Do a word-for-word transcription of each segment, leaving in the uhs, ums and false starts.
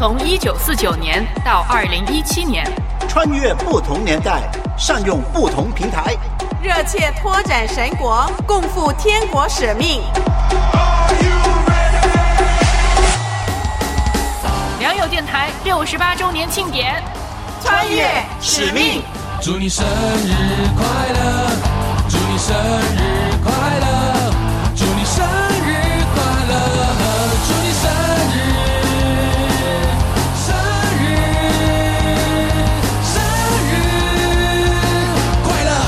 从一九四九年到二零一七年， 穿越不同年代，善用不同平台， 热切拓展神国，共赴天国使命。 良友电台六十八周年庆典， 穿越使命。 祝你生日快乐，祝你生日快乐，祝你生日快乐，祝你生日生日生日快乐。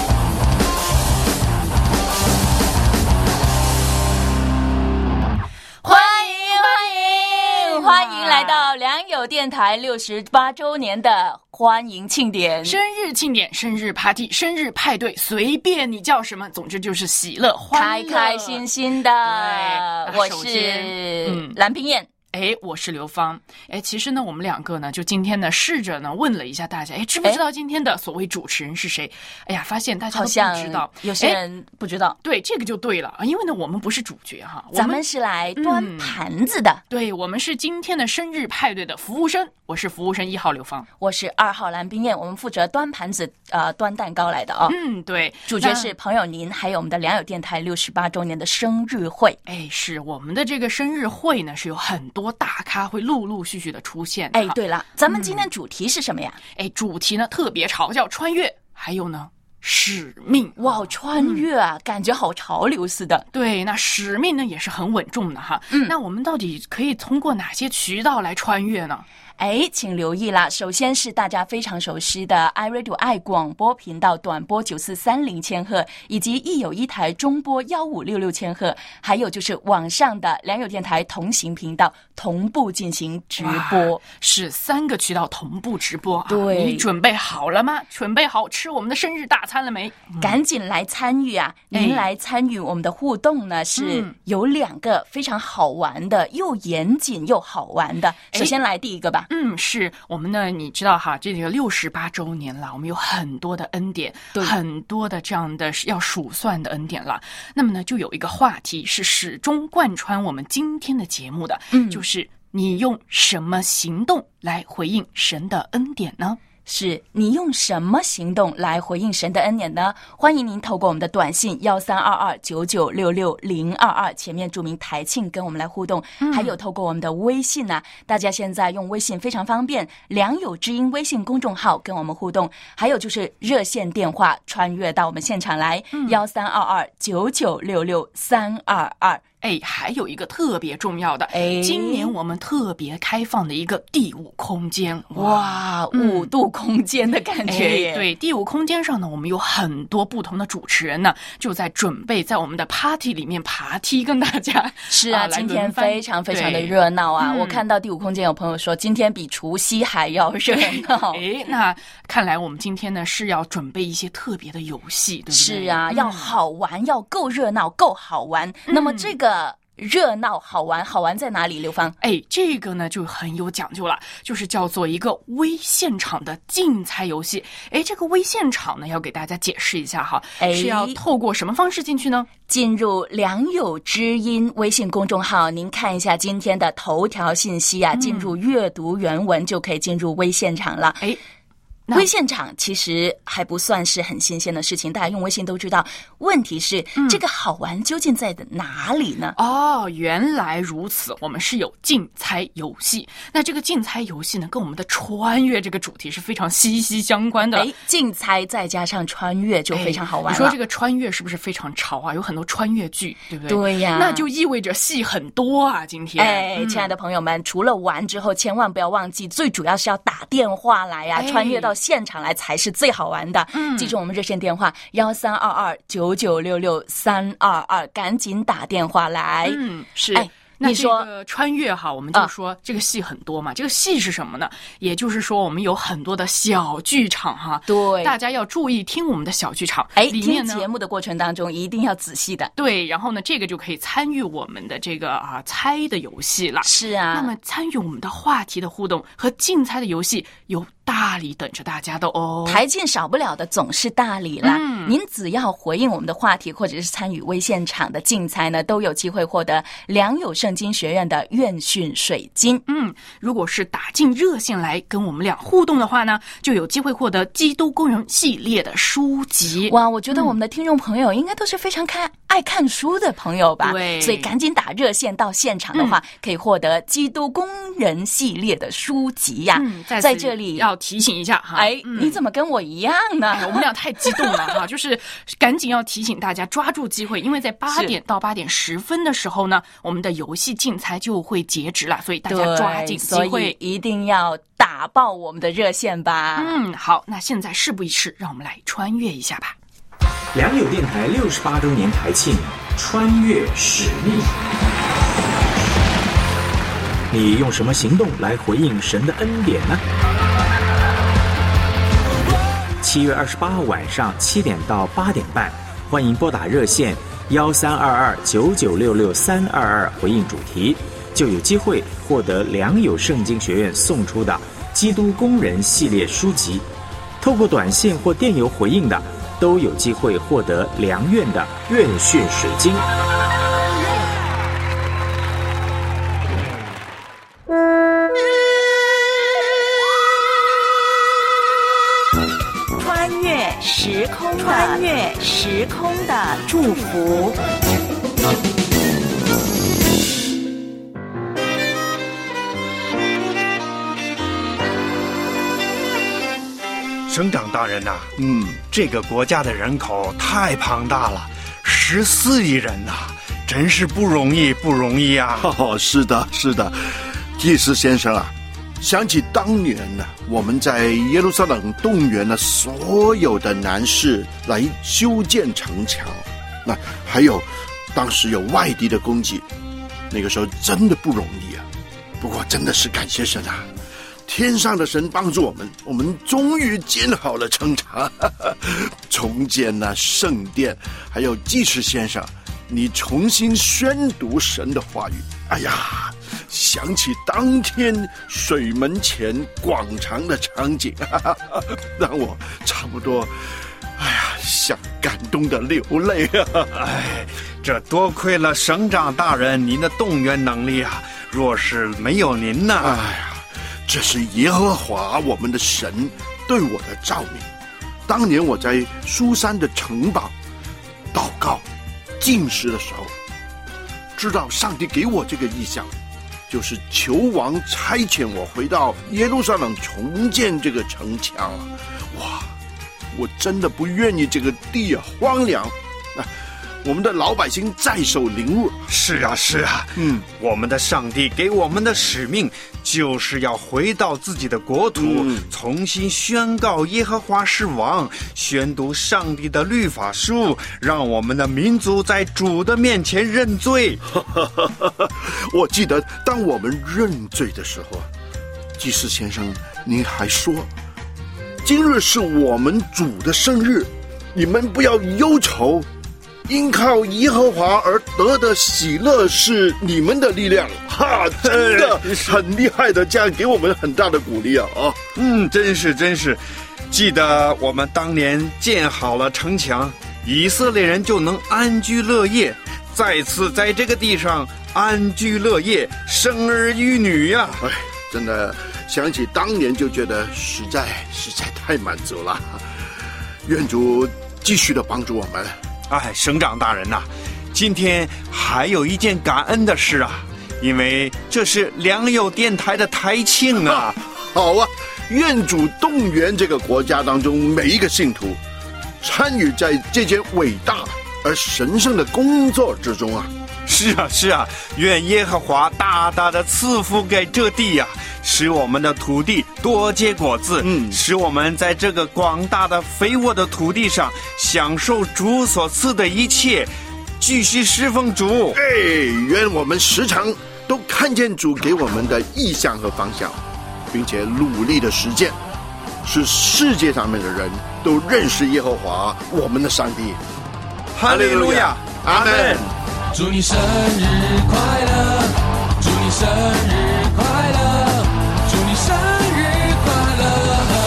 欢迎欢迎欢迎来到良友电台六十八周年的欢迎庆典， 生日庆典、生日 party、生日派对，随便你叫什么，总之就是喜乐欢乐， 开开心心的。我是嗯蓝萍燕。 哎，我是刘芳。哎，其实呢，我们两个呢，就今天呢，试着呢问了一下大家，哎，知不知道今天的所谓主持人是谁？哎呀，发现大家都不知道， 有些人不知道。 对，这个就对了，因为呢，我们不是主角哈， 咱们是来端盘子的。嗯、 对，我们是今天的生日派对的服务生。我是服务生一号刘芳， 我是二号蓝萍燕，我们负责端盘子，呃，端蛋糕来的哦。 嗯，对， 主角是朋友您，还有我们的良友电台六十八周年的生日会。 哎，是我们的这个生日会呢，是有很多大咖会陆陆续续的出现的。 哎，对了，咱们今天主题是什么呀？ 嗯、哎，主题呢特别潮，叫穿越，还有呢使命。 哇，穿越啊、嗯，感觉好潮流似的。 对，那使命呢也是很稳重的哈。嗯，那我们到底可以通过哪些渠道来穿越呢？ 哎，请留意啦！首先是大家非常熟悉的 iRadio 爱广播频道短波九四三零千赫，以及一有一台中波幺五六六千赫，还有就是网上的良友电台同行频道同步进行直播， 是三个渠道同步直播啊！ 对， 你准备好了吗？准备好吃我们的生日大餐了没？ 嗯、赶紧来参与啊！您来参与我们的互动呢，是有两个非常好玩的，又严谨又好玩的。首先来第一个吧。 嗯，是我们呢，你知道哈，这个六十八周年了，我们有很多的恩典，很多的这样的要数算的恩典了。那么呢，就有一个话题是始终贯穿我们今天的节目的，嗯，就是你用什么行动来回应神的恩典呢？ 是你用什么行动来回应神的恩典呢？欢迎您透过我们的短信幺三二二九九六六零二二，前面注明台庆跟我们来互动、嗯、还有透过我们的微信啊，大家现在用微信非常方便，良友之音微信公众号跟我们互动，还有就是热线电话穿越到我们现场来幺三二二九九六六三二二。 哎，还有一个特别重要的，哎，今年我们特别开放的一个第五空间， 哇，五度空间的感觉、 哎。对，第五空间上呢，我们有很多不同的主持人呢，就在准备在我们的 party 里面爬梯跟大家。 是啊，啊今天非常非常的热闹啊！我看到第五空间有朋友说，今天比除夕还要热闹。 哎，那看来我们今天呢是要准备一些特别的游戏，对不对？ 是啊，要好玩，嗯、要够热闹，够好玩。嗯、那么这个。热闹好玩，好玩在哪里？刘芳， 哎，这个呢就很有讲究了，就是叫做一个微现场的竞猜游戏。哎，这个微现场呢，要给大家解释一下哈，哎，是要透过什么方式进去呢？ 进入良友之音微信公众号，您看一下今天的头条信息啊，嗯、进入阅读原文就可以进入微现场了。哎。微现场其实还不算是很新鲜的事情，大家用微信都知道。问题是、嗯、这个好玩究竟在哪里呢？ 哦，原来如此，我们是有竞猜游戏。那这个竞猜游戏呢，跟我们的穿越这个主题是非常息息相关的。 哎，竞猜再加上穿越就非常好玩了。 你说这个穿越是不是非常潮啊？有很多穿越剧，对不对？ 对呀， 那就意味着戏很多啊！今天， 哎，嗯、亲爱的朋友们，除了玩之后，千万不要忘记，最主要是要打电话来呀、啊，穿越到现场来才是最好玩的。嗯，记住我们热线电话幺三二二九九六六三二二，赶紧打电话来。 嗯，是。哎，那这个穿越哈，我们就说这个戏很多嘛。嗯、这个戏是什么呢？也就是说，我们有很多的小剧场哈。 对， 大家要注意听我们的小剧场。 哎， 里面听节目的过程当中一定要仔细的。 对，然后呢，这个就可以参与我们的这个啊猜的游戏了。 是啊。 那么参与我们的话题的互动和竞猜的游戏有大礼等着大家的哦。 台庆少不了的总是大礼啦、 嗯、 您只要回应我们的话题或者是参与微现场的竞猜呢，都有机会获得良友圣经学院的院训水晶。 嗯，如果是打进热线来跟我们俩互动的话呢，就有机会获得基督工人系列的书籍。 哇，我觉得我们的听众朋友应该都是非常看爱看书的朋友吧？ 对， 所以赶紧打热线到现场的话、嗯、可以获得基督工人系列的书籍呀、啊嗯、在, 在这里要提醒一下哈， 哎、 嗯， 你怎么跟我一样呢？ 哎、我们俩太激动了哈，就是赶紧要提醒大家抓住机会，因为在八点到八点十分的时候呢，我们的游戏竞猜就会截止了，所以大家抓紧机会， 所以一定要打爆我们的热线吧。 嗯，好，那现在事不宜迟，让我们来穿越一下吧。 良友电台六十八周年台庆，穿越使命。你用什么行动来回应神的恩典呢？七月二十八号晚上七点到八点半，欢迎拨打热线幺三二二九九六六三二二回应主题，就有机会获得良友圣经学院送出的基督工人系列书籍。透过短信或电邮回应的，都有机会获得良院的院训水晶。 穿越时空，穿越时空的祝福。 省长大人呐、啊，嗯，这个国家的人口太庞大了，十四亿人呐、啊，真是不容易，不容易啊！ 哦，是的，是的，祭司先生啊，想起当年呢、啊，我们在耶路撒冷动员了所有的男士来修建城墙，那还有当时有外地的供给，那个时候真的不容易啊。不过真的是感谢神啊！天上的神帮助我们，我们终于建好了城墙，重建了圣殿，还有祭司先生，你重新宣读神的话语。哎呀，想起当天水门前广场的场景，让我差不多，哎呀，想感动的流泪啊！ 哎，这多亏了省长大人您的动员能力啊！若是没有您呢， 哎呀。这是耶和华我们的神对我的照明。当年我在苏珊的城堡祷告禁食的时候，知道上帝给我这个意象，就是求王差遣我回到耶路撒冷重建这个城墙。哇，我真的不愿意这个地啊荒凉，啊我们的老百姓在受凌辱。 是啊是啊， 嗯， 我们的上帝给我们的使命就是要回到自己的国土、嗯、重新宣告耶和华是王，宣读上帝的律法书，让我们的民族在主的面前认罪。 我记得当我们认罪的时候，祭司先生您还说，今日是我们主的生日，你们不要忧愁，因靠耶和华而得的喜乐是你们的力量。哈，真的很厉害的，这样给我们很大的鼓励啊！啊， 嗯，真是真是。记得我们当年建好了城墙，以色列人就能安居乐业，再次在这个地上安居乐业，生儿育女呀、啊！ 哎，真的想起当年就觉得实在实在太满足了。愿主继续的帮助我们。 哎，省长大人呐、啊，今天还有一件感恩的事啊，因为这是良友电台的台庆啊。啊好啊，愿主动员这个国家当中每一个信徒，参与在这件伟大而神圣的工作之中啊。 是啊是啊，愿耶和华大大的赐福给这地啊，使我们的土地多结果子，嗯，使我们在这个广大的肥沃的土地上享受主所赐的一切，继续侍奉主。 哎，愿我们时常都看见主给我们的意向和方向，并且努力的实践，使世界上面的人都认识耶和华我们的上帝。 哈利路亚，阿们。 祝你生日快乐，祝你生日快乐，祝你生日快乐。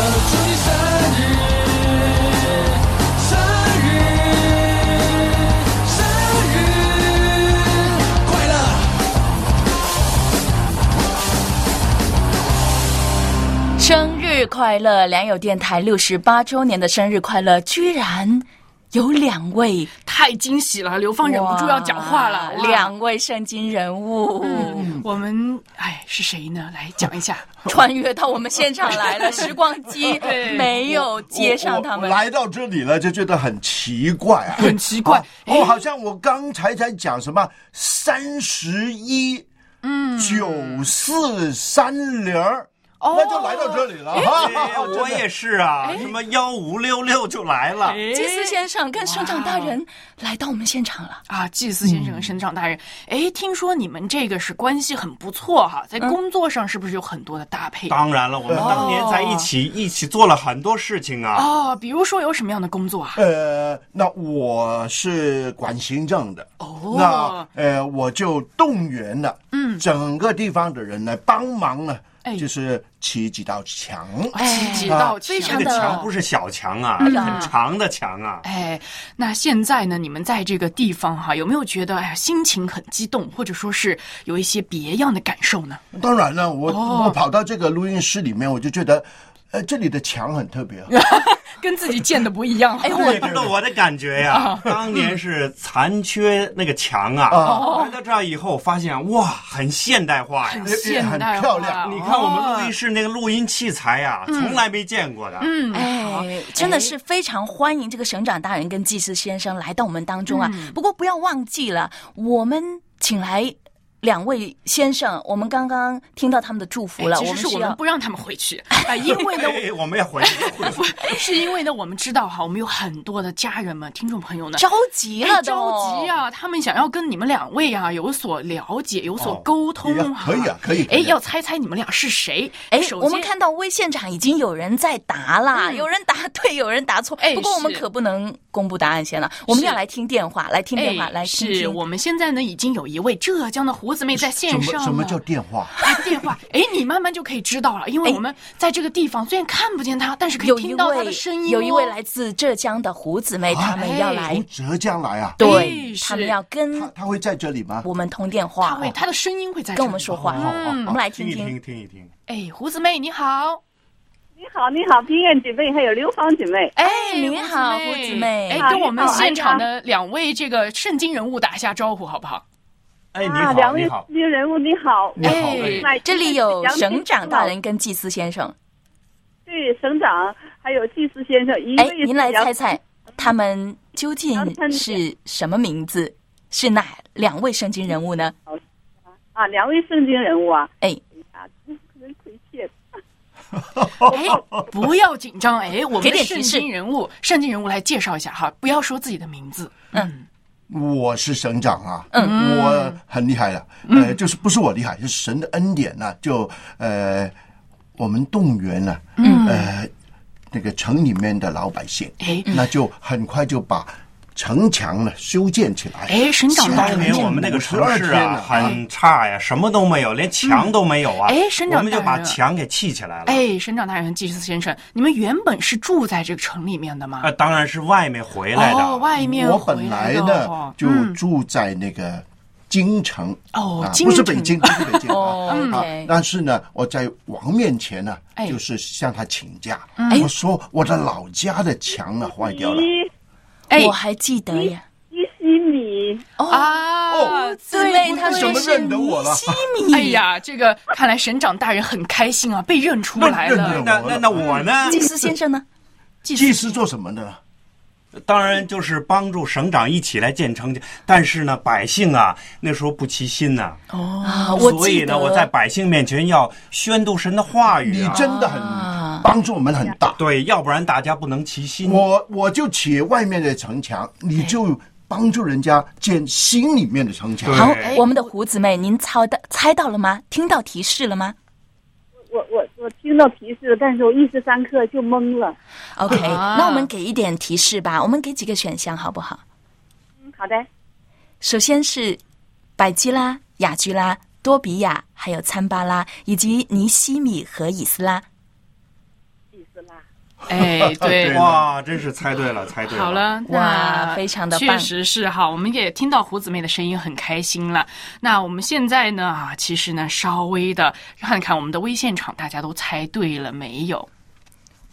快乐！良友电台六十八周年的生日快乐，居然有两位， 太惊喜了！刘芳忍不住要讲话了。 两位圣经人物， 嗯、我们哎是谁呢？来讲一下。 穿越到我们现场来了，时光机没有接上他们。 我我我来到这里了，就觉得很奇怪啊， 很奇怪。 哦，好像我刚才在讲什么三十一，嗯，九四三零。哦，那就来到这里了。 哎、我也是啊，什么幺五六六就来了。 祭司先生跟省长大人来到我们现场了啊！祭司先生跟省长大人，哎、嗯，听说你们这个是关系很不错哈，在工作上是不是有很多的搭配？ 当然了，我们当年在一起、哦、一起做了很多事情啊。 哦，比如说有什么样的工作啊？ 呃，那我是管行政的。哦，那呃，我就动员了，嗯，整个地方的人来帮忙呢。就是砌几道墙， 砌几道墙， 这个墙不是小墙啊，很长的墙啊。 哎，那现在呢，你们在这个地方哈，有没有觉得哎呀心情很激动，或者说是有一些别样的感受呢？ 当然了，我、哦、我跑到这个录音室里面，我就觉得，呃，这里的墙很特别。 跟自己建的不一样。 哎，我知道我的感觉呀，当年是残缺那个墙啊，来到这儿以后发现哇，很现代化呀， 很现代化， 很漂亮。 你看我们录音室那个录音器材呀，从来没见过的。 嗯，哎，真的是非常欢迎这个省长大人跟祭司先生来到我们当中啊。不过不要忘记了，我们请来两位先生，我们刚刚听到他们的祝福了。 其实是我们不让他们回去啊，因为呢， 我们要回去， 是因为呢，我们知道哈，我们有很多的家人们、听众朋友呢， 着急了， 着急啊！他们想要跟你们两位啊有所了解、有所沟通。 可以啊，可以。 哎，要猜猜你们俩是谁？ 哎，我们看到微现场已经有人在答啦，有人答对，有人答错。 哎， 不过我们可不能公布答案先了，我们要来听电话，来听电话，来听。 是我们现在呢，已经有一位浙江的胡姊妹在线上。 什么叫电话？ 啊，电话！哎，你慢慢就可以知道了，因为我们在这个地方虽然看不见他，但是可以听到他的声音、哦。 有一位来自浙江的胡姊妹，他们要来。 从浙江来啊？ 对，他们要跟他他会在这里吗？ 我们通电话， 他会，他的声音会在跟我们说话。嗯，我们来听听听一听。 哎，胡姊妹你好。 你好，你好，平安姐妹，还有刘芳姐妹。 哎，你好，胡姊妹。 哎，跟我们现场的两位这个圣经人物打一下招呼，好不好？ 哎，你好， 两位圣经人物，你好， 你好。 哎，这里有省长大人跟祭司先生。 对，省长还有祭司先生。一哎，您来猜猜，他们究竟是什么名字？是哪两位圣经人物呢？ 啊，两位圣经人物啊。 哎， 啊，真是亏欠。 哎，不要紧张，哎，我们的圣经人物，圣经人物来介绍一下哈，不要说自己的名字。嗯。 我是省长啊，嗯，我很厉害了，呃，就是不是我厉害，是神的恩典呢、啊，就呃，我们动员了、啊，嗯，呃，那个城里面的老百姓，哎，那就很快就把城墙呢修建起来。 哎，省长当年我们那个城市啊很差呀，什么都没有，连墙都没有啊。 哎，省长， 我们就把墙给砌起来了。 哎，省长大人、祭司先生，你们原本是住在这个城里面的吗？ 啊，当然是外面回来的。 哦，外面我本来呢就住在那个京城。 哦， 啊、不是北京，不是北京哦、 啊、 okay 啊。但是呢，我在王面前呢，哎、就是向他请假。 哎、 我说我的老家的墙呢坏掉了。 哎，我还记得呀， 尼西米哦啊， 对，他怎么认得我了？ 尼西米， 哎呀，这个看来省长大人很开心啊，被认出来了。 那那那我呢？ 祭司先生呢？ 祭司做什么的？ 当然就是帮助省长一起来建城，但是呢，百姓啊那时候不齐心呐、 啊。哦， 所以呢，我在百姓面前要宣读神的话语、 啊。你真的很帮助我们很大， 对，要不然大家不能齐心。 我我就起外面的城墙，你就帮助人家建心里面的城墙。 好，我们的胡姊妹，您猜到猜到了吗？听到提示了吗？ 我我我听到提示了，但是我一时三刻就懵了。 OK，、啊、那我们给一点提示吧，我们给几个选项好不好？ 嗯，好的。 首先是百基拉、雅居拉、多比亚，还有参巴拉，以及尼西米和以斯拉。 以斯拉。 哎，对， 哇，真是猜对了，猜对了。 好了， 哇，非常的棒， 确实是哈，我们也听到胡姊妹的声音，很开心了。那我们现在呢啊，其实呢，稍微的看看我们的微现场，大家都猜对了没有？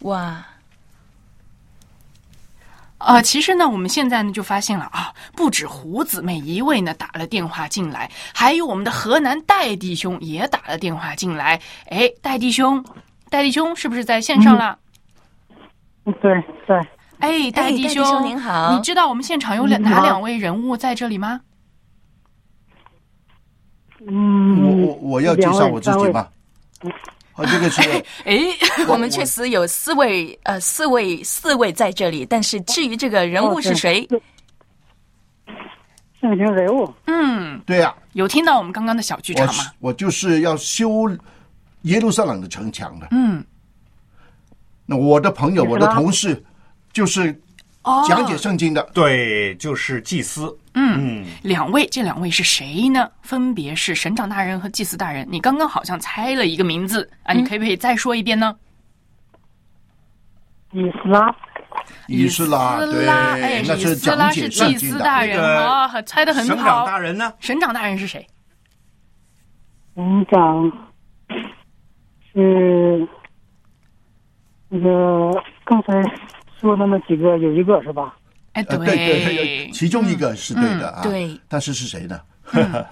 哇！ 呃，其实呢，我们现在呢就发现了啊，不止胡姊妹一位呢打了电话进来，还有我们的河南戴弟兄也打了电话进来。哎，戴弟兄，戴弟兄是不是在线上了？ 嗯、对对。 哎，戴弟兄， 哎、您好， 你知道我们现场有两哪两位人物在这里吗？ 嗯，我我我要介绍我自己吗？啊，这个是哎，我们确实有四位呃四位四位在这里，但是至于这个人物是谁， 圣经人物， 嗯， 对呀、啊， 有听到我们刚刚的小剧场吗？ 我, 我就是要修耶路撒冷的城墙的， 嗯， 那我的朋友，我的同事就是讲解圣经的， 哦、对，就是祭司。 嗯，嗯两位，这两位是谁呢？分别是省长大人和祭司大人。你刚刚好像猜了一个名字啊，你可不可以再说一遍呢？ 以斯拉， 以斯拉，对， 哎， 那是讲解圣经的。 祭司大人啊，猜得很好。 省长大人呢？ 省长大人是谁？ 省长是那个刚才说的那几个有一个是吧？ 哎，对、 呃、对对，其中一个是对的、嗯、啊， 对， 但是是谁呢？ 嗯、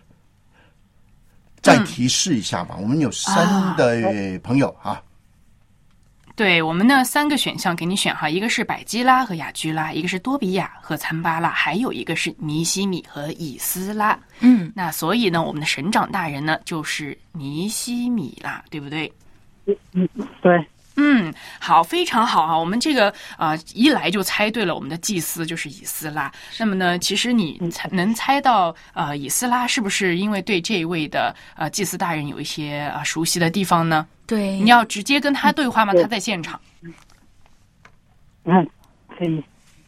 再提示一下吧，嗯、我们有三的朋友啊。 对，我们呢三个选项给你选哈，一个是百基拉和雅居拉，一个是多比亚和参巴拉，还有一个是尼西米和以斯拉。 嗯， 那所以呢，我们的省长大人呢就是尼西米啦，对不对？ 嗯，对。 嗯，好，非常好啊！我们这个啊、呃，一来就猜对了，我们的祭司就是以斯拉。那么呢，其实你猜能猜到呃，以斯拉是不是因为对这一位的呃祭司大人有一些啊、呃、熟悉的地方呢？ 对， 你要直接跟他对话吗？他在现场。 嗯，可以。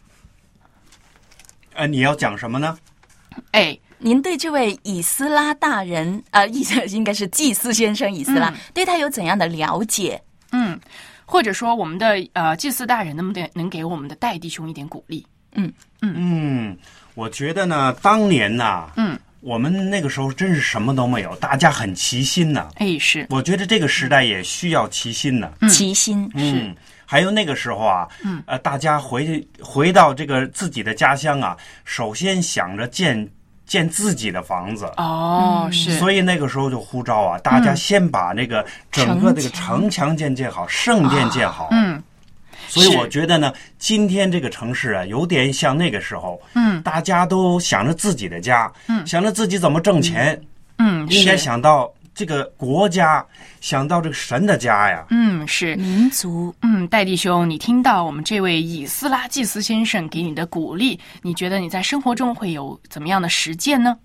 呃，你要讲什么呢？ 哎。 您对这位以斯拉大人，呃，意思应该是祭司先生以斯拉，嗯、对他有怎样的了解？ 嗯，或者说我们的呃祭司大人能不能能给我们的戴弟兄一点鼓励？ 嗯嗯嗯，我觉得呢，当年呐， 嗯， 我们那个时候真是什么都没有，大家很齐心呢。 哎，是， 我觉得这个时代也需要齐心呢。 嗯、齐心是。嗯还有那个时候啊，嗯，呃，大家回回到这个自己的家乡啊，首先想着建。建自己的房子哦，是， 所以那个时候就呼召啊，大家先把那个整个这个城墙建建好，圣殿建好。 嗯， 所以我觉得呢，今天这个城市啊，有点像那个时候， 嗯， 大家都想着自己的家，嗯，想着自己怎么挣钱， 嗯， 应该想到这个国家，想到这个神的家呀。 嗯，是民族。 嗯，戴弟兄，你听到我们这位以斯拉祭司先生给你的鼓励，你觉得你在生活中会有怎么样的实践呢？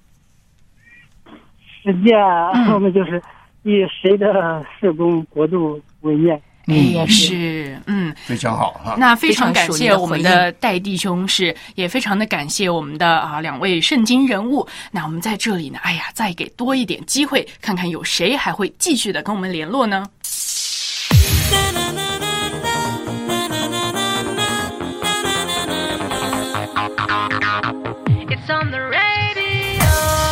实践，我们就是以谁的事工国度为念。 也是，嗯， 非常好哈。 那非常感谢我们的戴弟兄，是也非常的感谢我们的啊两位圣经人物。那我们在这里呢，哎呀，再给多一点机会，看看有谁还会继续的跟我们联络呢？It's on the radio.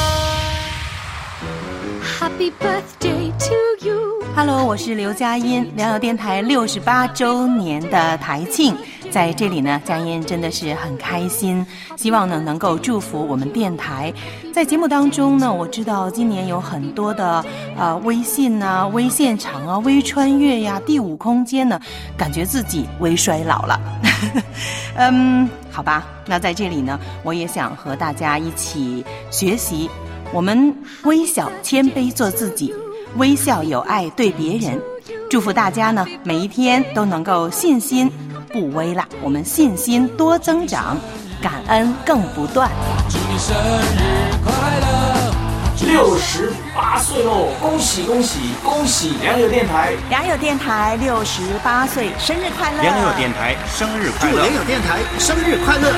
Happy birthday to you.Hello， 我是刘佳音，良友电台六十八周年的台庆，在这里呢，佳音真的是很开心，希望呢能够祝福我们电台。在节目当中呢，我知道今年有很多的呃微信啊、微现场啊、微穿越呀、第五空间呢，感觉自己微衰老了。嗯，好吧，那在这里呢，我也想和大家一起学习，我们微小谦卑做自己。微笑有爱对别人，祝福大家呢每一天都能够信心不微啦，我们信心多增长，感恩更不断。 祝你生日快乐！ 六十八岁喽，恭喜恭喜恭喜良友电台！ 良友电台六十八岁生日快乐！ 良友电台生日快乐！ 祝良友电台生日快乐！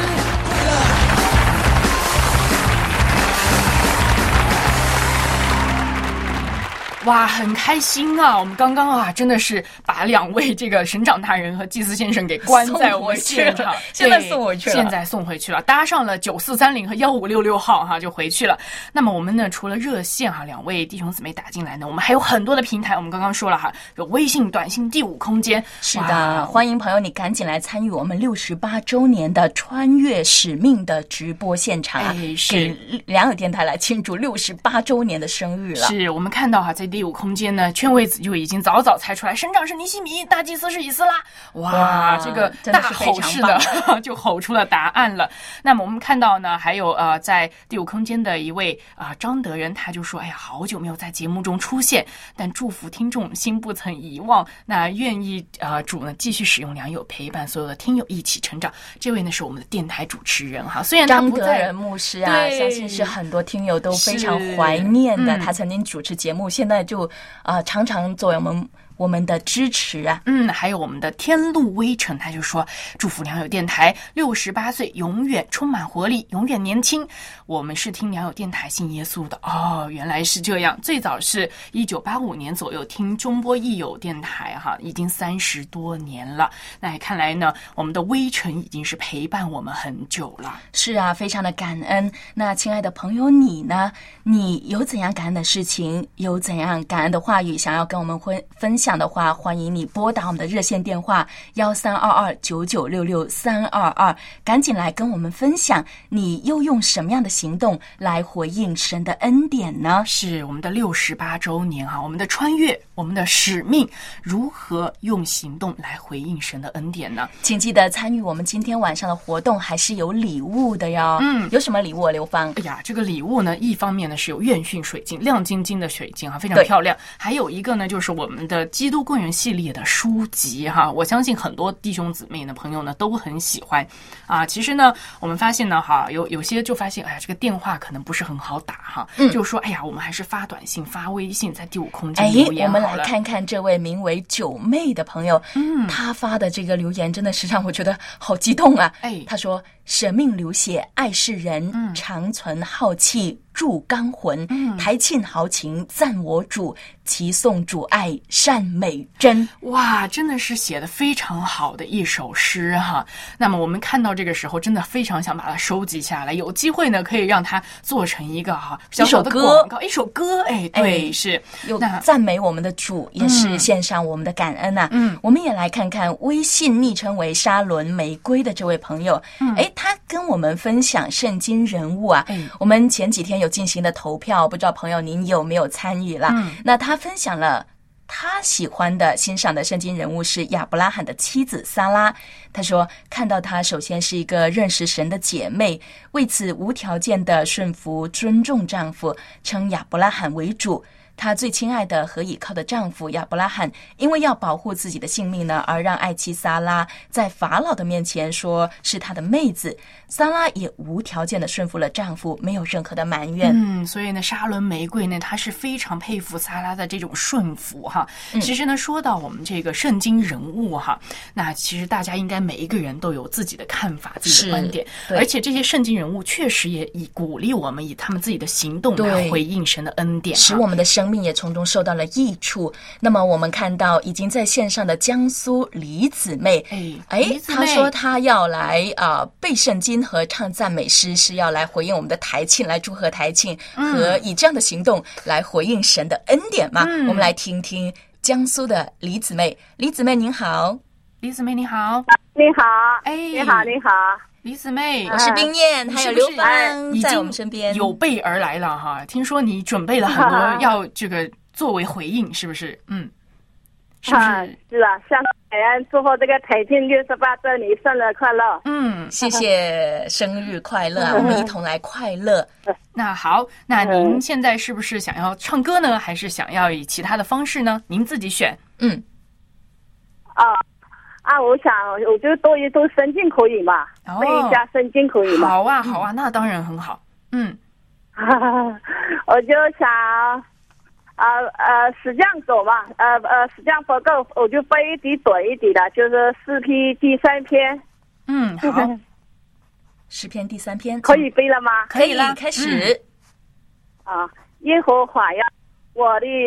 哇，很开心啊！我们刚刚啊，真的是把两位这个省长大人和祭司先生给关在我们现场， 现在送回去了， 现在送回去了，搭上了九四三零和幺五六六号哈、啊，就回去了。那么我们呢，除了热线哈、啊，两位弟兄姊妹打进来呢，我们还有很多的平台。我们刚刚说了哈，有微信、短信、第五空间。 是的，欢迎朋友你赶紧来参与我们六十八周年的穿越使命的直播现场啊！ 哎，是给良友电台来庆祝六十八周年的生日了。 是我们看到哈、啊，在第五空间呢，圈位子就已经早早猜出来，省长是尼西米，大祭司是以斯拉。哇，哇这个大吼式的就吼出了答案了。那么我们看到呢，还有呃，在第五空间的一位啊、呃、张德仁，他就说：“哎呀，好久没有在节目中出现，但祝福听众心不曾遗忘。那愿意呃主呢继续使用良友陪伴所有的听友一起成长。”这位呢是我们的电台主持人哈，虽然他不在张德仁牧师啊，相信是很多听友都非常怀念的。嗯、他曾经主持节目，现在就啊、呃、常常作为我们。我们的支持啊， 嗯，还有我们的天路微尘，他就说祝福良友电台六十八岁永远充满活力，永远年轻。我们是听良友电台信耶稣的哦，原来是这样。最早是一九八五年左右听中波益友电台哈，已经三十多年了。那看来呢，我们的微尘已经是陪伴我们很久了。 是啊，非常的感恩。那亲爱的朋友，你呢？你有怎样感恩的事情，有怎样感恩的话语，想要跟我们分分享的话，欢迎你拨打我们的热线电话幺三二二九九六六三二二，赶紧来跟我们分享，你又用什么样的行动来回应神的恩典呢？ 是我们的六十八周年哈、啊，我们的穿越，我们的使命，如何用行动来回应神的恩典呢？ 请记得参与我们今天晚上的活动，还是有礼物的哟。嗯，有什么礼物啊，刘芳？ 哎呀，这个礼物呢，一方面呢是有愿训水晶，亮晶晶的水晶啊，非常漂亮。还有一个呢，就是我们的基督公园系列的书籍哈，我相信很多弟兄姊妹呢、朋友呢都很喜欢啊。其实呢，我们发现呢，哈，有有些就发现，哎呀，这个电话可能不是很好打哈，嗯、就说，哎呀，我们还是发短信、发微信，在第五空间留言好了。 哎，我们来看看这位名为九妹的朋友，嗯，他发的这个留言真的是让我觉得好激动啊。哎，他说：“舍命流血爱世人，嗯、长存浩气。”铸钢魂，嗯、台庆豪情赞我主，齐颂主爱善美真。 哇，真的是写得非常好的一首诗哈。那么我们看到这个时候，真的非常想把它收集下来，有机会呢，可以让它做成一个哈小小的广告，一首歌，哎，对，哎、是有赞美我们的主，也是献上我们的感恩呐、啊。嗯，我们也来看看微信昵称为沙伦玫瑰的这位朋友，嗯，哎，他跟我们分享圣经人物啊。哎，我们前几天有进行的投票，不知道朋友您有没有参与啦？嗯，那他分享了他喜欢的欣赏的圣经人物是亚伯拉罕的妻子撒拉。他说看到他首先是一个认识神的姐妹，为此无条件的顺服尊重丈夫，称亚伯拉罕为主。她最亲爱的和倚靠的丈夫亚伯拉罕，因为要保护自己的性命呢，而让爱妻撒拉在法老的面前说是他的妹子。撒拉也无条件的顺服了丈夫，没有任何的埋怨。 嗯，所以呢，沙伦玫瑰呢，她是非常佩服撒拉的这种顺服哈。嗯、其实呢，说到我们这个圣经人物哈，那其实大家应该每一个人都有自己的看法、自己的观点，而且这些圣经人物确实也以鼓励我们以他们自己的行动来回应神的恩典， 使我们的生命也从中受到了益处。那么我们看到已经在线上的江苏李姊妹，哎哎，她说她要来啊、呃、背圣经和唱赞美诗，是要来回应我们的台庆，来祝贺台庆、嗯、和以这样的行动来回应神的恩典嘛。嗯、我们来听听江苏的李姊妹。李姊妹您好。 李姊妹你好。 你好。 哎， 你好你好。 李姊妹， 我是冰燕，还有刘芳在我们身边， 有备而来了哈。听说你准备了很多要这个作为回应，是不是？嗯，是不是？啊是啊，向感恩祝贺这个台庆六十八周年生日快乐。 嗯，谢谢，生日快乐、啊，我们一同来快乐。 那好，那您现在是不是想要唱歌呢，还是想要以其他的方式呢？您自己选。嗯。 啊。啊，我想，我觉得多一读圣经可以嘛？背一下圣经可以吗？ 好啊，好啊，那当然很好。嗯， 我就想，呃呃，是这样走嘛？呃呃，是这样不够，我就背一点短一点的，就是诗篇第三篇。 嗯，好。 诗篇第三篇可以背了吗？ 可以了，开始。 嗯、啊，耶和华呀，我的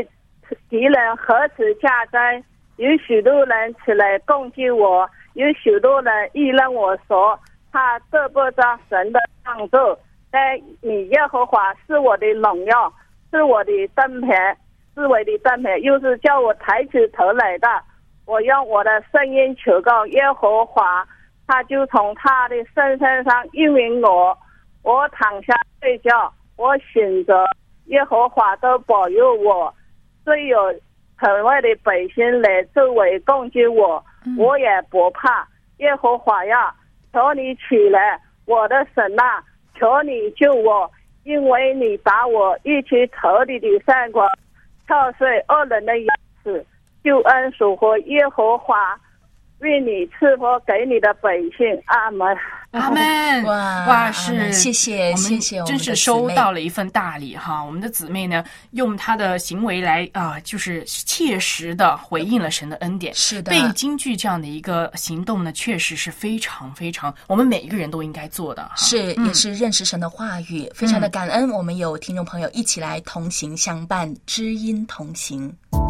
敌人何止加增，有许多人起来攻击我，有许多人议论我说他得不到神的帮助。但你耶和华是我的荣耀，是我的灯牌，是我的灯牌，又是叫我抬起头来的。我用我的声音求告耶和华，他就从他的圣山上应允我。我躺下睡觉，我醒着，耶和华都保佑我。虽有城外的百姓来周围攻击我，嗯、我也不怕。耶和华呀，求你起来，我的神啊，求你救我，因为你打我一起头里的三光，敲碎恶人的牙齿。救恩属乎耶和华，愿你赐福给你的百姓。阿门。 阿门。 哇哇，是谢谢谢谢， 真是收到了一份大礼哈！我们的姊妹呢，用她的行为来啊、呃，就是切实的回应了神的恩典。 是的， 背京剧这样的一个行动呢，确实是非常非常，我们每一个人都应该做的。 是，嗯、也是认识神的话语，非常的感恩。嗯、我们有听众朋友一起来同行相伴，知音同行。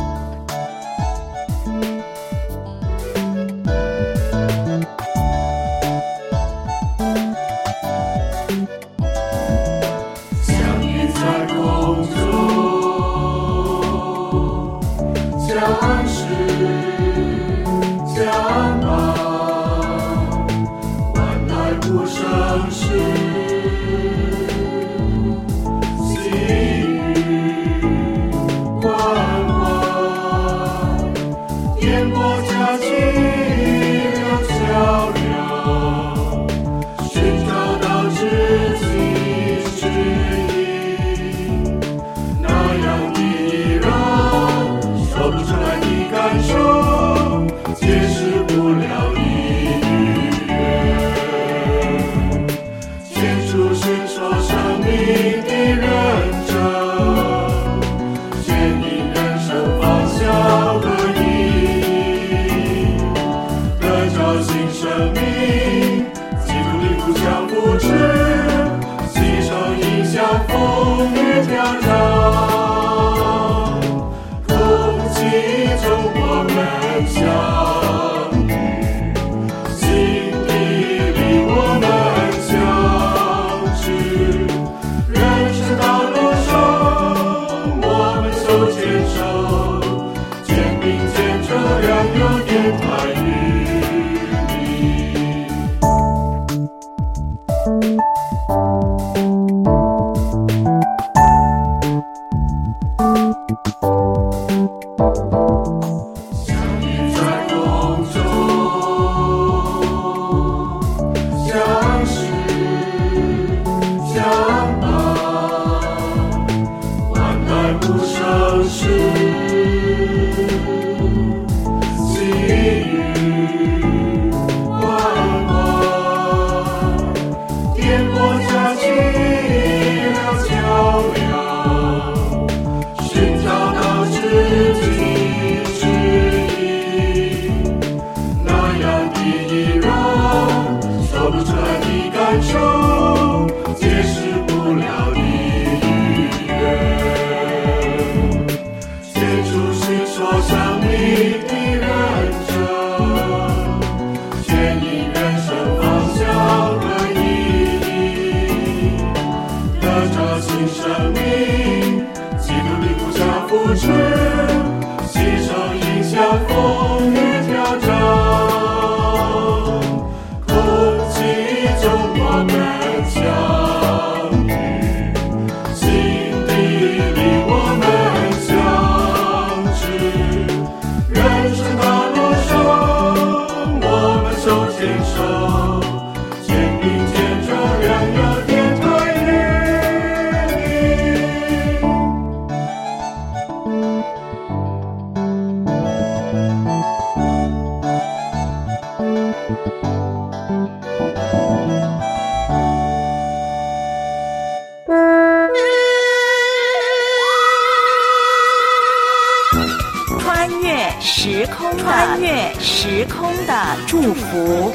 时空的穿越时空的祝福。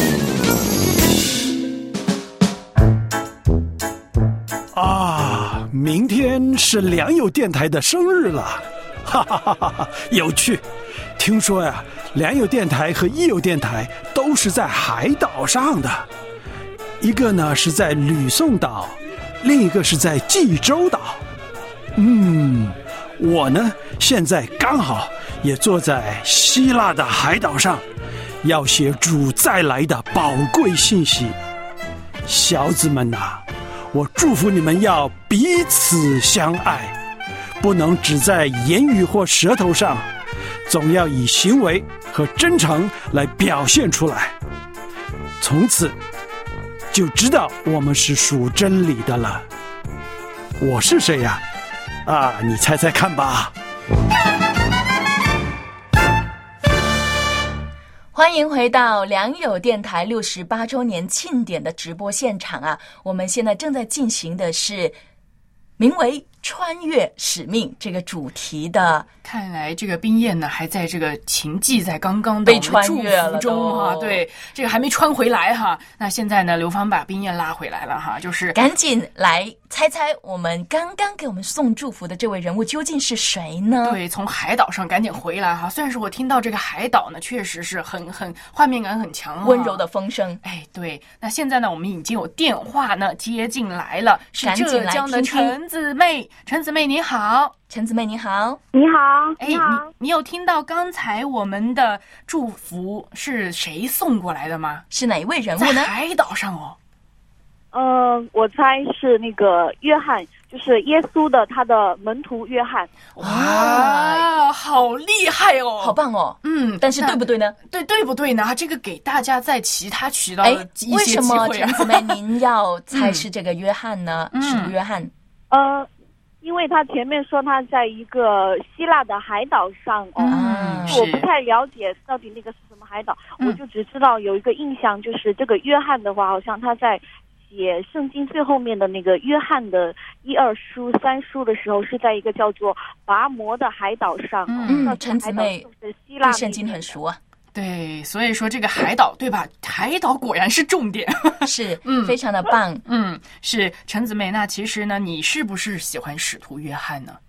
啊， 明天是良友电台的生日了，哈哈哈哈哈！有趣，听说呀，良友电台和益友电台都是在海岛上的，一个呢是在吕宋岛，另一个是在济州岛。嗯，我呢现在刚好也坐在希腊的海岛上，要写主再来的宝贵信息。小子们呐、啊，我祝福你们要彼此相爱，不能只在言语或舌头上，总要以行为和真诚来表现出来。从此就知道我们是属真理的了。我是谁呀？啊，你猜猜看吧。 欢迎回到良友电台六十八周年庆典的直播现场啊！我们现在正在进行的是名为穿越使命这个主题的。 看来这个冰燕呢还在这个情迹在刚刚的被穿越了中哈，对，这个还没穿回来哈。那现在呢，刘芳把冰燕拉回来了哈，就是赶紧来猜猜我们刚刚给我们送祝福的这位人物究竟是谁呢？ 对，从海岛上赶紧回来哈。虽然是我听到这个海岛呢，确实是很很画面感很强、啊， 温柔的风声。 哎，对。那现在呢，我们已经有电话呢接进来了，是浙江的陈姊妹。陈姊妹你好， 陈姊妹你好， 你好， 哎，你你有听到刚才我们的祝福是谁送过来的吗？ 是哪一位人物呢？ 在海岛上哦。 呃，我猜是那个约翰，就是耶稣的他的门徒约翰。 哇，好厉害哦， 好棒哦。 嗯， 但是对不对呢？ 对对不对呢？这个给大家在其他渠道的一些机会、啊。 为什么陈姊妹您要猜是这个约翰呢？ 嗯、 是约翰？ 呃。因为他前面说他在一个希腊的海岛上哦， 嗯、 我不太了解到底那个是什么海岛，嗯、我就只知道有一个印象，就是这个约翰的话，好像他在写圣经最后面的那个约翰的一二书、三书的时候，是在一个叫做拔摩的海岛上。 嗯，哦、陈姊妹对圣经很熟啊。 对，所以说这个海岛对吧？海岛果然是重点， 是，嗯，非常的棒， 嗯，是陈姊妹。那其实呢，你是不是喜欢使徒约翰呢？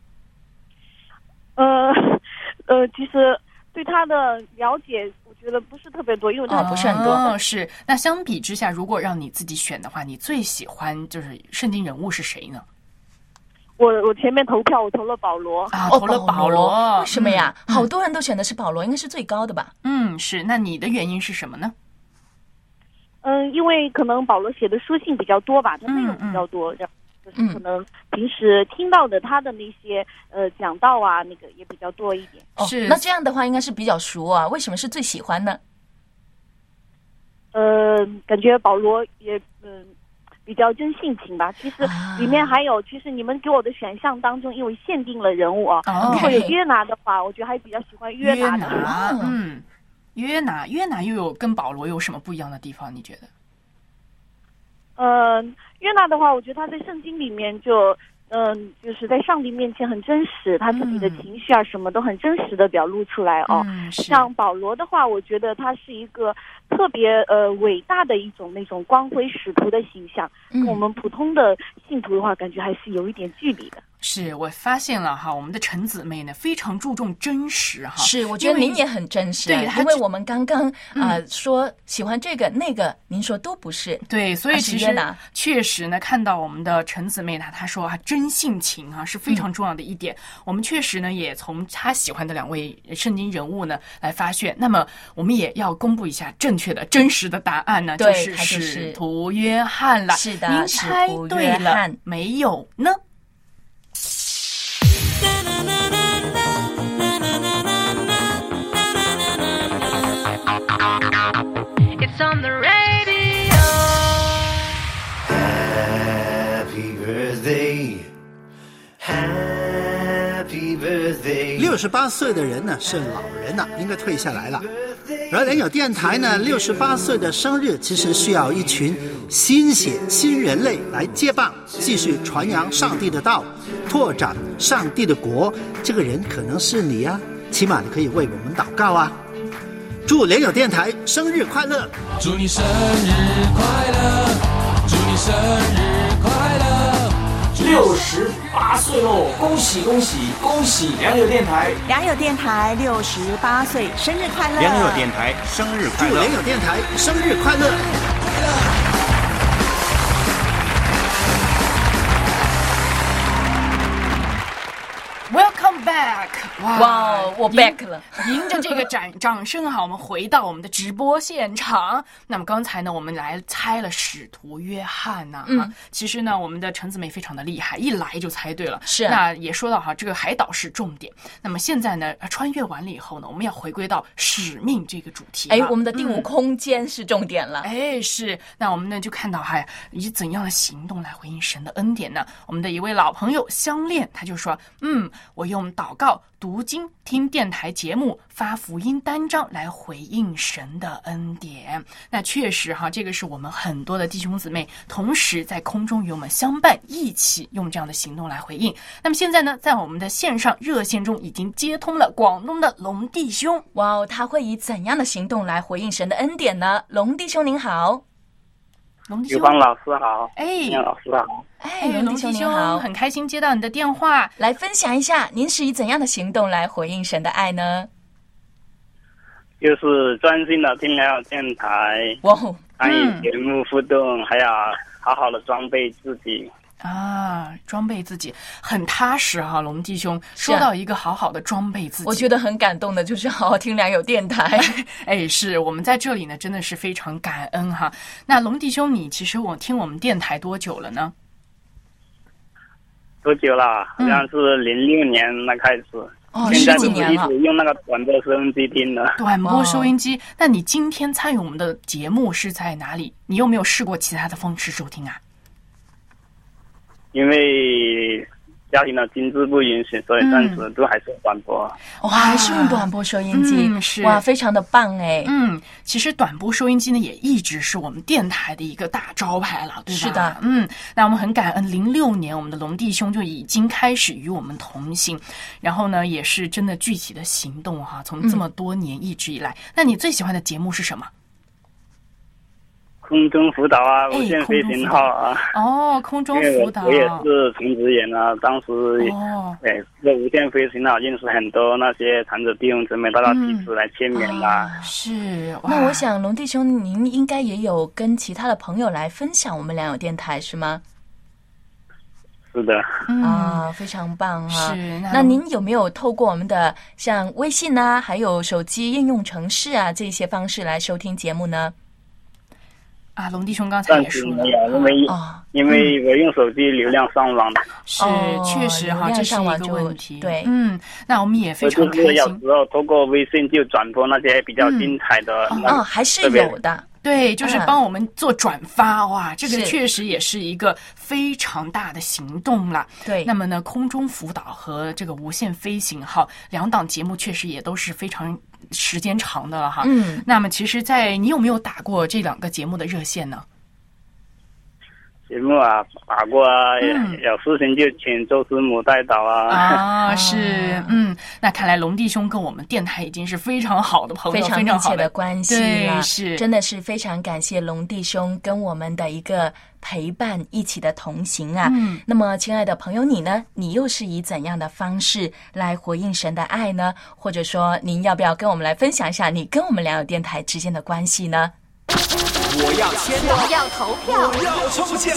呃，呃，其实对他的了解，我觉得不是特别多，因为他不是很多。 哦，是。那相比之下，如果让你自己选的话，你最喜欢就是圣经人物是谁呢？ 我我前面投票，我投了保罗啊，投了保罗， 为什么呀？嗯、好多人都选的是保罗，应该是最高的吧？ 嗯，是。那你的原因是什么呢？ 嗯，因为可能保罗写的书信比较多吧，他内容比较多，然后就是可能平时听到的他的那些呃讲道啊，那个也比较多一点。 哦，是。那这样的话应该是比较熟啊？为什么是最喜欢呢？ 呃，感觉保罗也嗯。呃比较真性情吧，其实里面还有，其实你们给我的选项当中，因为限定了人物啊， 哦、 如果有约拿的话，我觉得还比较喜欢约拿的。 约拿嗯，约拿，约拿又有跟保罗有什么不一样的地方？你觉得？ 呃，约拿的话，我觉得他在圣经里面就，嗯、呃，就是在上帝面前很真实，他自己的情绪啊什么都很真实的表露出来哦。 嗯、 像保罗的话，我觉得他是一个特别呃伟大的一种那种光辉使徒的形象，跟我们普通的信徒的话，感觉还是有一点距离的。 是我发现了哈，我们的陈姊妹呢非常注重真实哈。 是，我觉得您也很真实， 对， 因为我们刚刚啊、呃、说喜欢这个那个，您说都不是。 对，所以其实确实呢，看到我们的陈姊妹呢，她说啊，真性情啊是非常重要的一点。嗯、我们确实呢也从她喜欢的两位圣经人物呢来发现。那么我们也要公布一下正确的、真实的答案呢，就是使徒约翰了。 是的， 您猜对了没有呢？ It's on the radio. Happy birthday, happy birthday. 六十八岁的人呢是老人了，应该退下来了。而联友电台呢，六十八岁的生日其实需要一群新血新人类来接棒，继续传扬上帝的道，拓展上帝的国。这个人可能是你啊，起码你可以为我们祷告啊。祝联友电台生日快乐！ 祝你生日快乐！祝你生日快乐！ 六六十八岁喽！恭喜恭喜恭喜良友电台！ 良友电台六十八岁生日快乐！ 良友电台生日快乐！ 祝良友电台生日快乐！ Welcome back！ 哇， 哇我 back 了。 迎着这个掌掌声哈，我们回到我们的直播现场。那么刚才呢，我们来猜了使徒约翰呐、 嗯， 其实呢，我们的陈子梅非常的厉害，一来就猜对了。 是、啊， 那也说到哈，这个海岛是重点。那么现在呢，穿越完了以后呢，我们要回归到使命这个主题。 哎，我们的第五空间是重点了。 嗯、哎，是。那我们呢就看到哈，以怎样的行动来回应神的恩典呢？我们的一位老朋友相恋，他就说，嗯。 我用祷告、读经、听电台节目、发福音单张来回应神的恩典。那确实哈，这个是我们很多的弟兄姊妹同时在空中与我们相伴，一起用这样的行动来回应。那么现在呢，在我们的线上热线中已经接通了广东的龙弟兄。 哇哦，他会以怎样的行动来回应神的恩典呢？龙弟兄您好。 龙弟兄， 刘邦老师好， 哎， 杨老师好， 哎，龙弟兄好， 很开心接到你的电话， 来分享一下，您是以怎样的行动来回应神的爱呢？ 就是专心的听了电台， 哇， 参与节目互动，嗯、还要好好的装备自己。 啊，装备自己很踏实哈、啊，龙弟兄说到一个好好的装备自己， 我觉得很感动的，就是好好听良友电台。 哎，是我们在这里呢，真的是非常感恩哈。那龙弟兄，你其实我听我们电台多久了呢？ 多久了？好像是零六年那开始。 哦， 现在十几年了。 用那个短波收音机听的。 短波收音机，那你今天参与我们的节目是在哪里？你有没有试过其他的方式收听啊？ 因为家庭的经济不允许，所以暂时都还是短波。 哇、哦，还是用短波收音机， 嗯、是哇，非常的棒哎。 嗯，其实短波收音机呢，也一直是我们电台的一个大招牌了，对吧？ 是的， 嗯，那我们很感恩，零六年我们的龙弟兄就已经开始与我们同行，然后呢，也是真的具体的行动哈、啊，从这么多年一直以来。嗯、那你最喜欢的节目是什么？ 空中辅导啊，无线飞行号啊。 哦，空中辅导。 我也是从职员啊，当时哦，对，这无线飞行号认识很多那些残者弟兄姊妹，大家彼此来签名啦。 嗯、是。 那我想龙弟兄，您应该也有跟其他的朋友来分享我们良友电台是吗？ 是的， 嗯、啊，非常棒啊！ 是， 那, 那您有没有透过我们的像微信啊，还有手机应用程式啊这些方式来收听节目呢？ 啊，龙弟兄刚才也说了， 因为、哦、因为我用手机流量上网的， 是、哦、确实哈，这是一个问题。 对， 嗯，那我们也非常开心。 就是有时候通过微信就转播那些比较精彩的， 嗯、哦，还是有的。 对，就是帮我们做转发、嗯、哇，这个确实也是一个非常大的行动了。 对， 那么呢，空中辅导和这个无线飞行号两档节目确实也都是非常时间长的了哈。 嗯， 那么其实，在你有没有打过这两个节目的热线呢？ 节目啊，打过啊，嗯、有事情就请周师母带导啊。 啊，是，嗯，那看来龙弟兄跟我们电台已经是非常好的朋友， 非常密切的关系了。 对，是， 真的是非常感谢龙弟兄跟我们的一个陪伴，一起的同行啊。 嗯， 那么，亲爱的朋友，你呢？你又是以怎样的方式来回应神的爱呢？或者说，您要不要跟我们来分享一下你跟我们良友电台之间的关系呢？ 我要签到， 我要投票， 我要抽奖。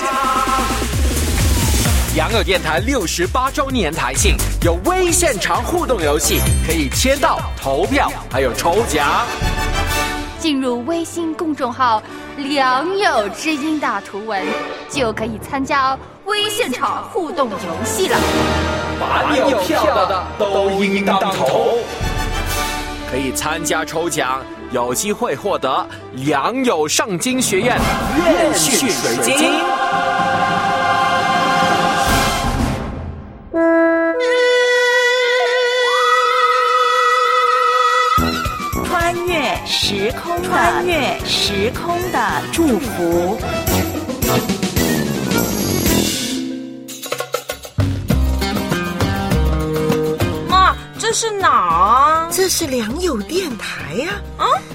良友电台六十八周年台庆有微现场互动游戏，可以签到、投票，还有抽奖。 进入微信公众号“良友之音”的图文，就可以参加微现场互动游戏了。 凡有票的都应当投，可以参加抽奖。 有机会获得良友上京学院练训水晶。 穿越时空，穿越时空的祝福。 妈，这是哪儿啊？ 这是良友电台呀、 啊。啊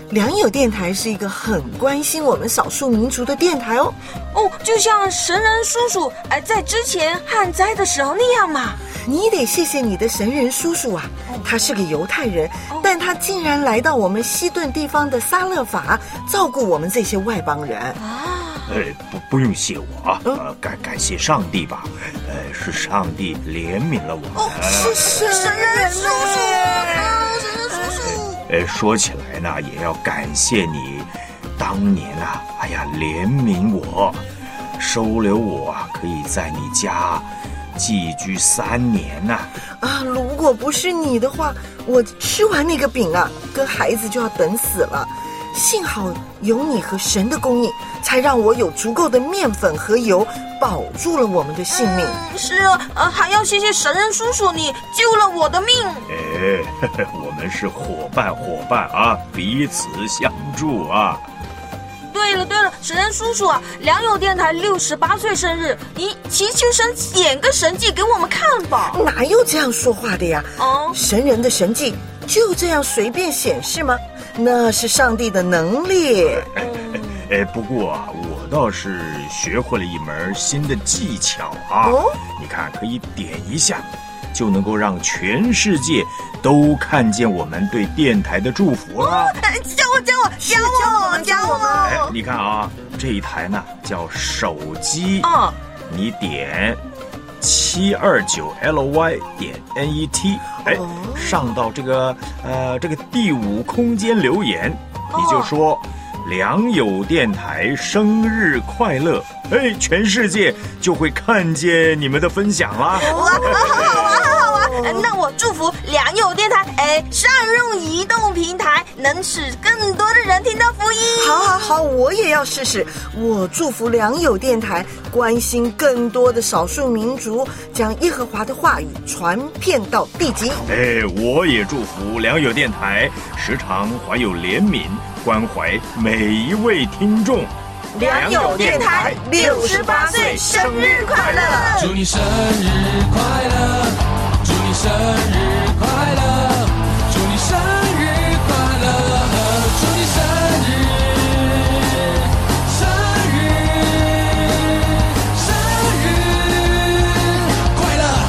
良友电台是一个很关心我们少数民族的电台哦。 哦，就像神人叔叔哎，在之前旱灾的时候那样嘛。 你得谢谢你的神人叔叔啊，他是个犹太人，但他竟然来到我们西顿地方的撒勒法，照顾我们这些外邦人。 啊， 呃，不不用谢我啊，呃，感感谢上帝吧，呃，是上帝怜悯了我们。 哦，是神人叔叔，神人叔叔。 呃，说起来呢，也要感谢你，当年啊，哎呀，怜悯我，收留我啊，可以在你家寄居三年呐、 啊！啊，如果不是你的话，我吃完那个饼啊，跟孩子就要等死了。幸好有你和神的供应，才让我有足够的面粉和油，保住了我们的性命。 嗯、是啊，呃，还要谢谢神人叔叔，你救了我的命。 哎，呵呵，我们是伙伴，伙伴啊，彼此相助啊。 对了对了，神人叔叔啊，良友电台六十八岁生日，你祈求神显个神迹给我们看吧。 哪有这样说话的呀？哦，神人的神迹就这样随便显示吗？那是上帝的能力。 哎, 哎, 哎不过啊，我倒是学会了一门新的技巧啊。哦，你看，可以点一下，就能够让全世界都看见我们对电台的祝福了。 哦，教我教我教我教我！ 哎，你看啊，这一台呢叫手机，哦，你点七二九 L Y 点 N E T， 哎，哦，上到这个呃这个第五空间留言，你就说。哦，良友电台生日快乐！哎，全世界就会看见你们的分享啦！ 哇，好好玩，好好玩！那我祝福良友电台，哎，上入移动平台，能使更多的人听到福音。 好好好，我也要试试。我祝福良友电台关心更多的少数民族，将耶和华的话语传遍到地极。 哎，我也祝福良友电台时常怀有怜悯。关怀每一位听众， 良友电台六十八岁生日快乐！ 祝你生日快乐！祝你生日快乐！祝你生日快乐！祝你生日，生日，生日快乐！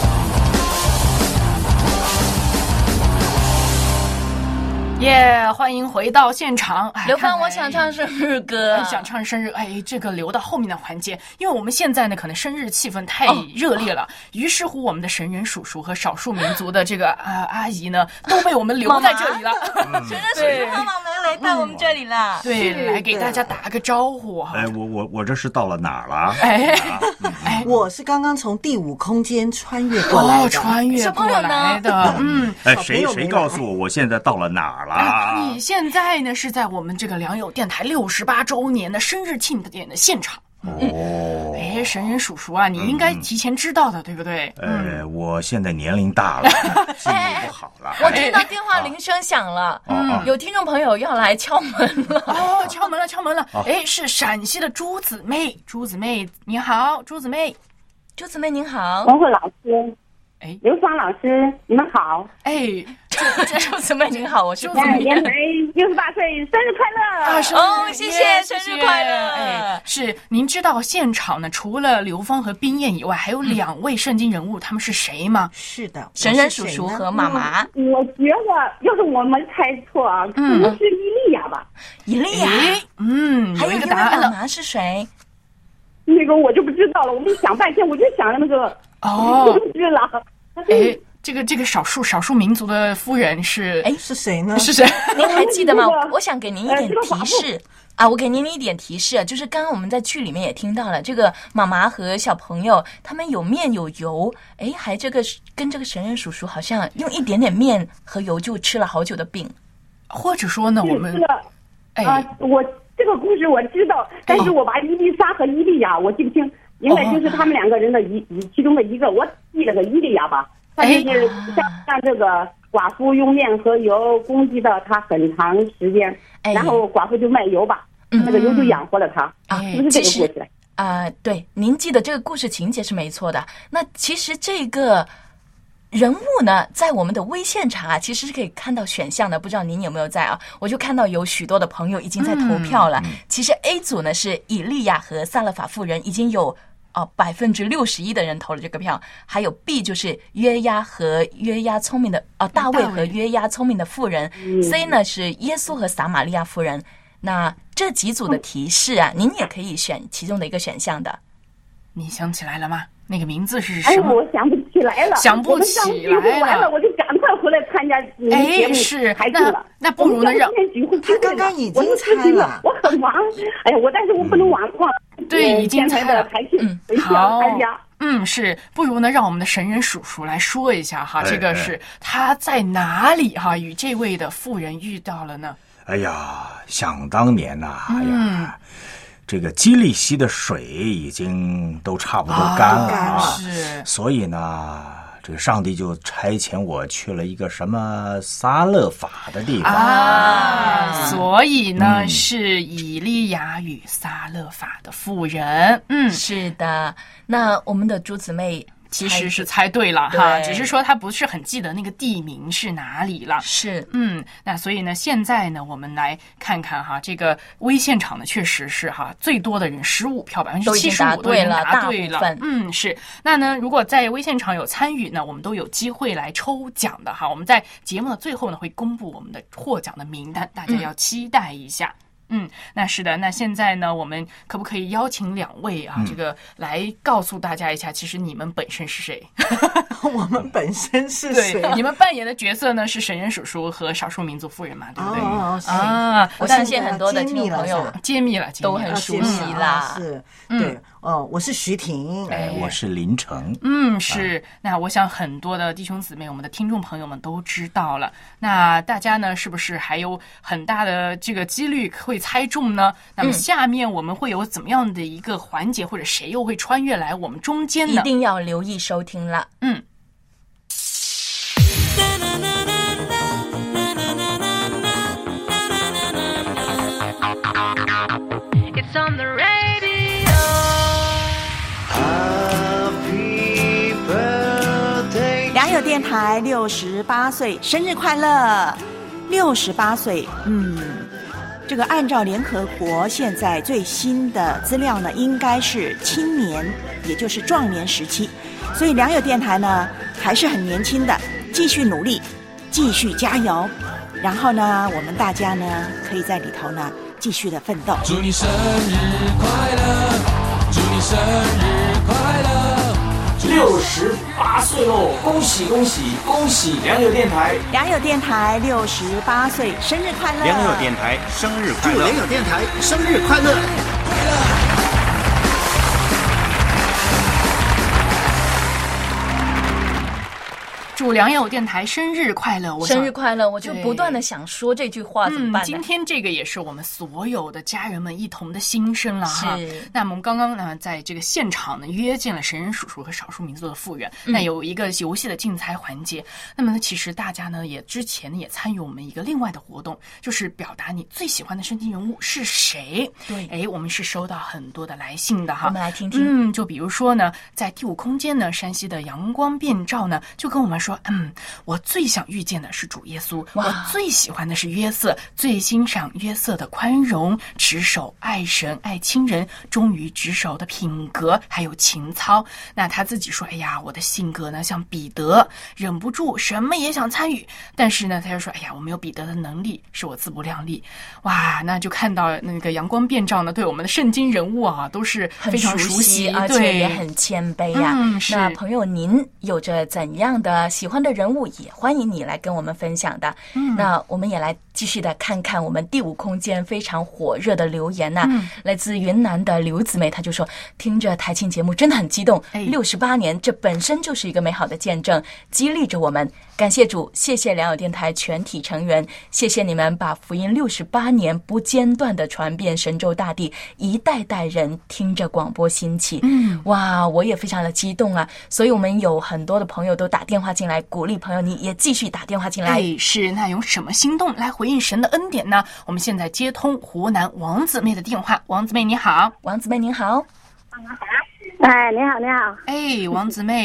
耶、yeah, 欢迎回到现场。 刘芳，我想唱生日歌， 想唱生日，哎，这个留到后面的环节，因为我们现在呢，可能生日气氛太热烈了，哦、于是乎我们的神人叔叔和少数民族的这个啊阿姨呢，都被我们留在这里了。 神人叔叔妈妈们来到我们这里了， 对，来给大家打个招呼哈。 哎，我我我这是到了哪儿了？ 哎，哎，我是刚刚从第五空间穿越过来的， 哦、穿越过来的， 嗯，哎，谁谁告诉我我现在到了哪儿了？ 哎，你现在呢是在我们这个良友电台六十八周年的生日庆典的现场。 哦， 哎，神人叔叔啊，你应该提前知道的，嗯、对不对？ 呃，我现在年龄大了，记忆不好了。 我听到电话铃声响了，嗯，有听众朋友要来敲门了。 哦，敲门了，敲门了。哎，是陕西的朱姊妹，朱姊妹你好，朱姊妹， 朱姊妹您好， 文慧老师。 哎， 刘芳老师，你们好！ 哎， 朱姊妹您好，我是朱姊妹，六十八岁生日快乐！ 啊， 哦，谢谢，生日快乐！ 哎，是您知道现场呢，除了刘芳和冰燕以外，还有两位圣经人物，他们是谁吗？ 是的， 神人叔叔和妈妈。 嗯、我觉得，要是我没猜错啊，可能是伊利亚吧。 伊利亚， 嗯， 有一个答案了。妈妈是谁？ 那个我就不知道了，我们想半天，我就想那个。 哦， 是了。 哎，这个这个少数少数民族的夫人是哎是谁呢？ 是谁？ 您还记得吗？我想给您一点提示啊，我给您一点提示，就是刚刚我们在剧里面也听到了，这个妈妈和小朋友他们有面有油，哎，还这个跟这个神人叔叔好像用一点点面和油就吃了好久的饼， 或者说呢，我们哎、啊，我这个故事我知道，但是我把伊丽莎和伊利亚我记不清。应该就是他们两个人的一、哦、其中的一个，我记了个伊利亚吧。他就是像像这个寡妇用面和油攻击了他很长时间，哎、然后寡妇就卖油吧，嗯、那个油就养活了他，啊，是不是这个故事？ 啊、呃，对，您记得这个故事情节是没错的。那其实这个人物呢，在我们的微现场啊，其实是可以看到选项的，不知道您有没有在啊？我就看到有许多的朋友已经在投票了。嗯、其实 A 组呢是以利亚和撒勒法妇人，已经有哦百分之六十一的人投了这个票。还有 B 就是约押和约押聪明的哦，大卫和约押聪明的妇人。嗯、C 呢是耶稣和撒玛利亚妇人。那这几组的提示啊，您也可以选其中的一个选项的。 你想起来了吗？那个名字是什么？ 哎，我想不起来了， 想不起来了。完了，我就赶快回来参加你的节目。 哎，是排队了。 那不如呢，让他刚刚已经猜了。 我很忙，哎呀，我但是我不能忘忘。 对，已经猜了。 嗯， 好。嗯，是，不如呢，让我们的神人叔叔来说一下哈，这个是他在哪里哈与这位的妇人遇到了呢？ 哎呀，想当年呐，哎呀。这个基利溪的水已经都差不多干了啊， 是， 所以呢，这个上帝就差遣我去了一个什么撒勒法的地方啊，所以呢、嗯、是以利亚与撒勒法的妇人。嗯， 是的。那我们的朱姊妹其实是猜对了哈，只是说他不是很记得那个地名是哪里了。 是， 嗯，那所以呢，现在呢，我们来看看哈，这个微现场呢，确实是哈最多的人十五票，百分之七十五都已经答对了。嗯，是。那呢，如果在微现场有参与呢，我们都有机会来抽奖的哈。我们在节目的最后呢，会公布我们的获奖的名单，大家要期待一下。嗯嗯，那是的。那现在呢，我们可不可以邀请两位啊，嗯、这个来告诉大家一下，其实你们本身是谁？ 我们本身是谁、啊？ 对，你们扮演的角色呢是神人叔叔和少数民族妇人嘛，对不对？ 哦， 啊， 我相信很多的听众朋友揭秘了， 都很熟悉啦。 是，对。哦，我是徐婷， 哎，我是林成。 嗯，是。啊、那我想很多的弟兄姊妹，我们的听众朋友们都知道了。那大家呢，是不是还有很大的这个几率会猜中呢？那么下面我们会有怎么样的一个环节，或者谁又会穿越来我们中间呢？ 一定要留意收听了。 嗯。 It's on the radio. 良友电台六十八岁生日快乐！六十八岁，嗯，这个按照联合国现在最新的资料呢，应该是青年，也就是壮年时期。所以良友电台呢还是很年轻的，继续努力，继续加油。然后呢，我们大家呢可以在里头呢继续的奋斗。 祝你生日快乐！祝你生日快乐！ 六十八岁喽！恭喜恭喜恭喜良友电台！ 良友电台六十八岁生日快乐！ 良友电台生日快乐！ 祝良友电台生日快乐！ 祝良友电台生日快乐！我生日快乐！我就不断的想说这句话，怎么办呢？ 嗯，今天这个也是我们所有的家人们一同的心声了哈。 是。 那我们刚刚呢，在这个现场呢，约见了神人叔叔和少数民族的妇人。嗯、那有一个游戏的竞猜环节。那么呢，其实大家呢也之前呢也参与我们一个另外的活动，就是表达你最喜欢的圣经人物是谁。 对。 哎，我们是收到很多的来信的哈。 我们来听听。 嗯，就比如说呢，在第五空间呢，山西的阳光遍照呢，就跟我们说，嗯，我最想遇见的是主耶稣，我最喜欢的是约瑟，最欣赏约瑟的宽容、持守、爱神、爱亲人、忠于职守的品格，还有情操。那他自己说，哎呀，我的性格呢像彼得，忍不住什么也想参与，但是呢，他就说，哎呀，我没有彼得的能力，是我自不量力。哇，那就看到那个阳光遍照呢，对我们的圣经人物啊，都是非常熟悉， 而且也很谦卑呀、啊。 嗯，是。 那朋友，您有着怎样的喜欢的人物？也欢迎你来跟我们分享的。嗯，那我们也来继续的看看我们第五空间非常火热的留言呐、啊嗯。来自云南的刘姊妹，她就说听着台庆节目真的很激动，六十八年这本身就是一个美好的见证，激励着我们。感谢主，谢谢良友电台全体成员，谢谢你们把福音六十八年不间断的传遍神州大地，一代代人听着广播兴起。嗯，哇，我也非常的激动啊！所以我们有很多的朋友都打电话进来鼓励朋友，你也继续打电话进来。 哎，是，那用什么行动来回应神的恩典呢？我们现在接通湖南王姊妹的电话。王姊妹你好。 王姊妹您好。 哎，你好你好。 哎，王姊妹。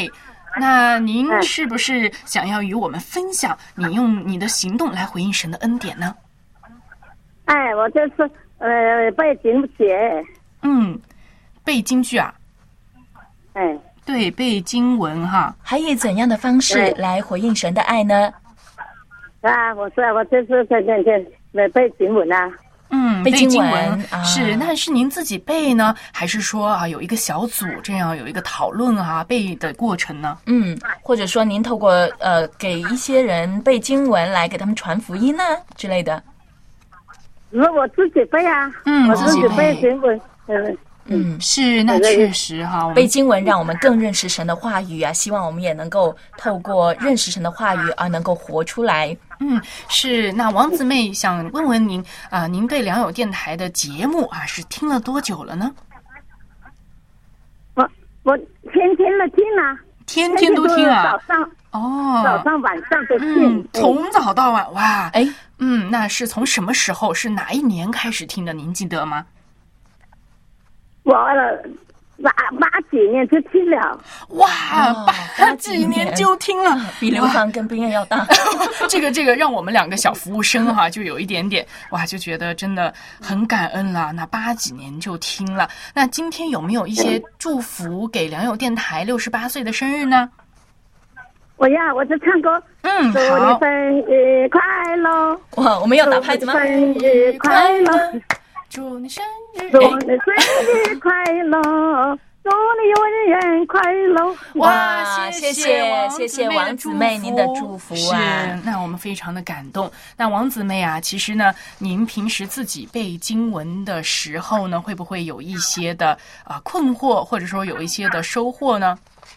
那您是不是想要与我们分享你用你的行动来回应神的恩典呢？ 哎，我就是呃背经节。 嗯，背京剧啊。 哎， 对，背经文哈。 还以怎样的方式来回应神的爱呢？ 啊，我说我就是在在在背经文啊。 嗯， 背经文啊，是，那是您自己背呢，还是说啊有一个小组这样有一个讨论啊背的过程呢？ 嗯，或者说您透过呃给一些人背经文来给他们传福音呢之类的？ 是我自己背啊， 嗯， 我自己背经文，嗯。 嗯，是，那确实哈， 背经文让我们更认识神的话语啊，希望我们也能够透过认识神的话语而能够活出来。 嗯，是。那王姊妹想问问您啊、呃，您对良友电台的节目啊是听了多久了呢？ 我我天天的听啊， 天天都听啊， 早上哦， 早上晚上都听， 嗯，从早到晚，哇，哎，嗯，那是从什么时候？是哪一年开始听的？您记得吗？ 我八八几年就听了， 哇，八几年就听了， 比刘芳跟冰燕要大。 这个这个让我们两个小服务生哈、啊，就有一点点哇，就觉得真的很感恩了。那八几年就听了，那今天有没有一些祝福给良友电台六十八岁的生日呢？ 我呀，我就唱歌。 嗯， 祝你生日快乐！ 哇，我们要打拍子吗？ 生日快乐！ 祝你生日， 祝你生日快乐，祝你永远快乐。 哇，谢谢谢谢王姊妹您的祝福啊！ 是，那我们非常的感动。那王姊妹啊，其实呢，您平时自己背经文的时候呢，会不会有一些的啊、呃、困惑，或者说有一些的收获呢？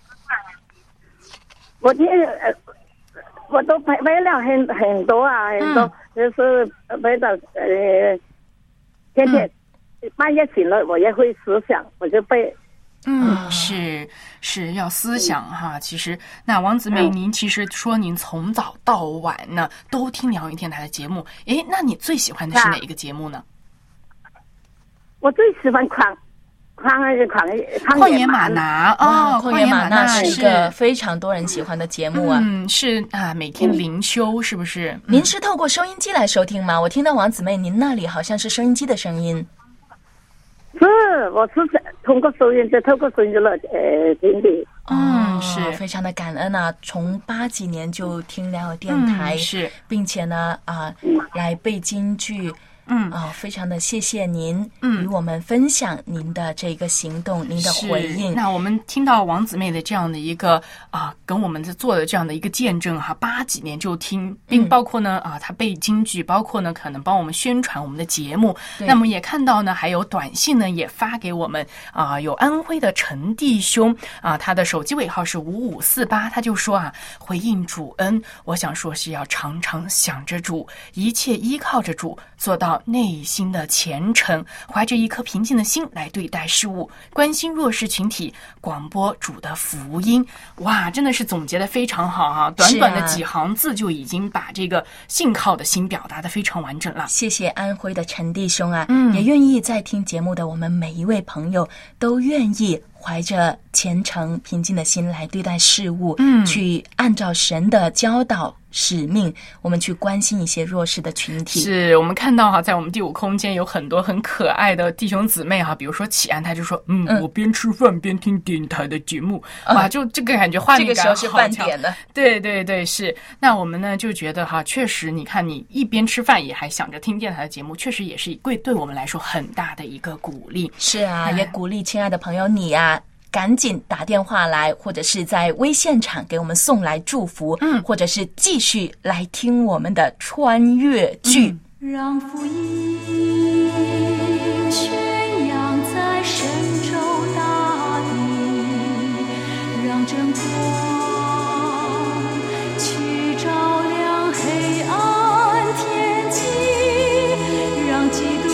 我听呃，我都背背了很很多啊，很多、嗯、就是背到呃。天天半夜醒了，我也会思想，我就背。 嗯，是是要思想哈。其实，那王姊妹，您其实说您从早到晚呢都听良友电台的节目，诶，那你最喜欢的是哪一个节目呢？ 我最喜欢狂狂狂旷野吗哪哦， 旷野吗哪是一个非常多人喜欢的节目啊。 嗯，是啊，每天灵修是不是？ 您是透过收音机来收听吗？我听到王姊妹您那里好像是收音机的声音。 是，我是通过收音机，透过收音机来呃听的。 嗯，是非常的感恩啊！从八几年就听良友电台， 嗯、是， 并且呢啊、呃、来背京剧。嗯啊、哦，非常的谢谢您，嗯，与我们分享您的这个行动，您的回应。 那我们听到王姊妹的这样的一个啊，跟我们在做的这样的一个见证哈，八几年就听，并包括呢、嗯、啊，他背京剧，包括呢可能帮我们宣传我们的节目。那么也看到呢，还有短信呢也发给我们啊，有安徽的陈弟兄啊，他的手机尾号是五五四八，他就说啊，回应主恩，我想说是要常常想着主，一切依靠着主，做到内心的虔诚，怀着一颗平静的心来对待事物，关心弱势群体，广播主的福音。哇，真的是总结的非常好啊！短短的几行字就已经把这个信靠的心表达的非常完整了。 谢谢安徽的陈弟兄啊，嗯，也愿意在听节目的我们每一位朋友都愿意怀着虔诚平静的心来对待事物，嗯，去按照神的教导使命，我们去关心一些弱势的群体。 是我们看到哈，在我们第五空间有很多很可爱的弟兄姊妹哈，比如说启安，他就说，嗯，嗯我边吃饭边听电台的节目，嗯、哇，就这个感觉画面感好强。 这个时候是饭点的， 对对对，是。那我们呢就觉得哈，确实，你看你一边吃饭也还想着听电台的节目，确实也是对对我们来说很大的一个鼓励。 是啊，也鼓励亲爱的朋友你啊。赶紧打电话来，或者是在微现场给我们送来祝福，嗯，或者是继续来听我们的穿越剧。 嗯、让福音宣扬在神州大地，让真光去照亮黑暗天际，让基督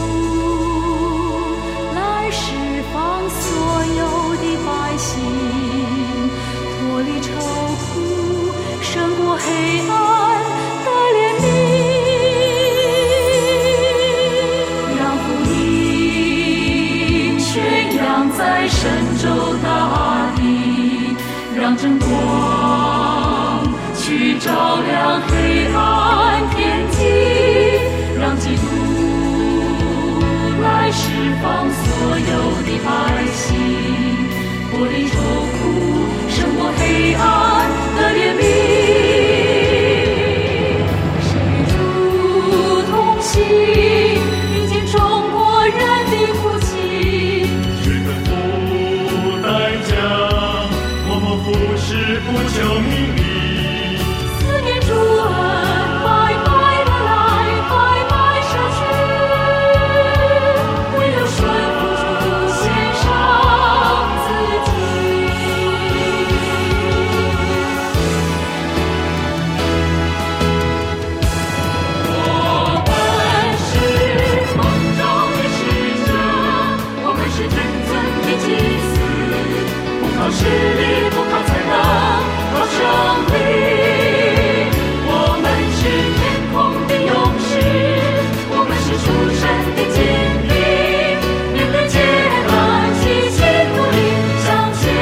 来释放所有百姓脱离愁苦，胜过黑暗的怜悯，让福音宣扬在神州大地，让真光，去照亮黑暗天际，让基督来释放所有的百姓，脱离愁苦，胜过黑暗的怜悯。神与主同行，迎接中国人的哭泣。 谁能付代价？我们服侍不求名利。 思念主恩，白白的来，白白舍去，唯有顺服主，献上自己。我们是梦中的使者，我们是真正的祭司，不靠势力，不靠才能，靠胜利。我们是天空的勇士，我们是属神的精灵，面对艰难，齐心努力向前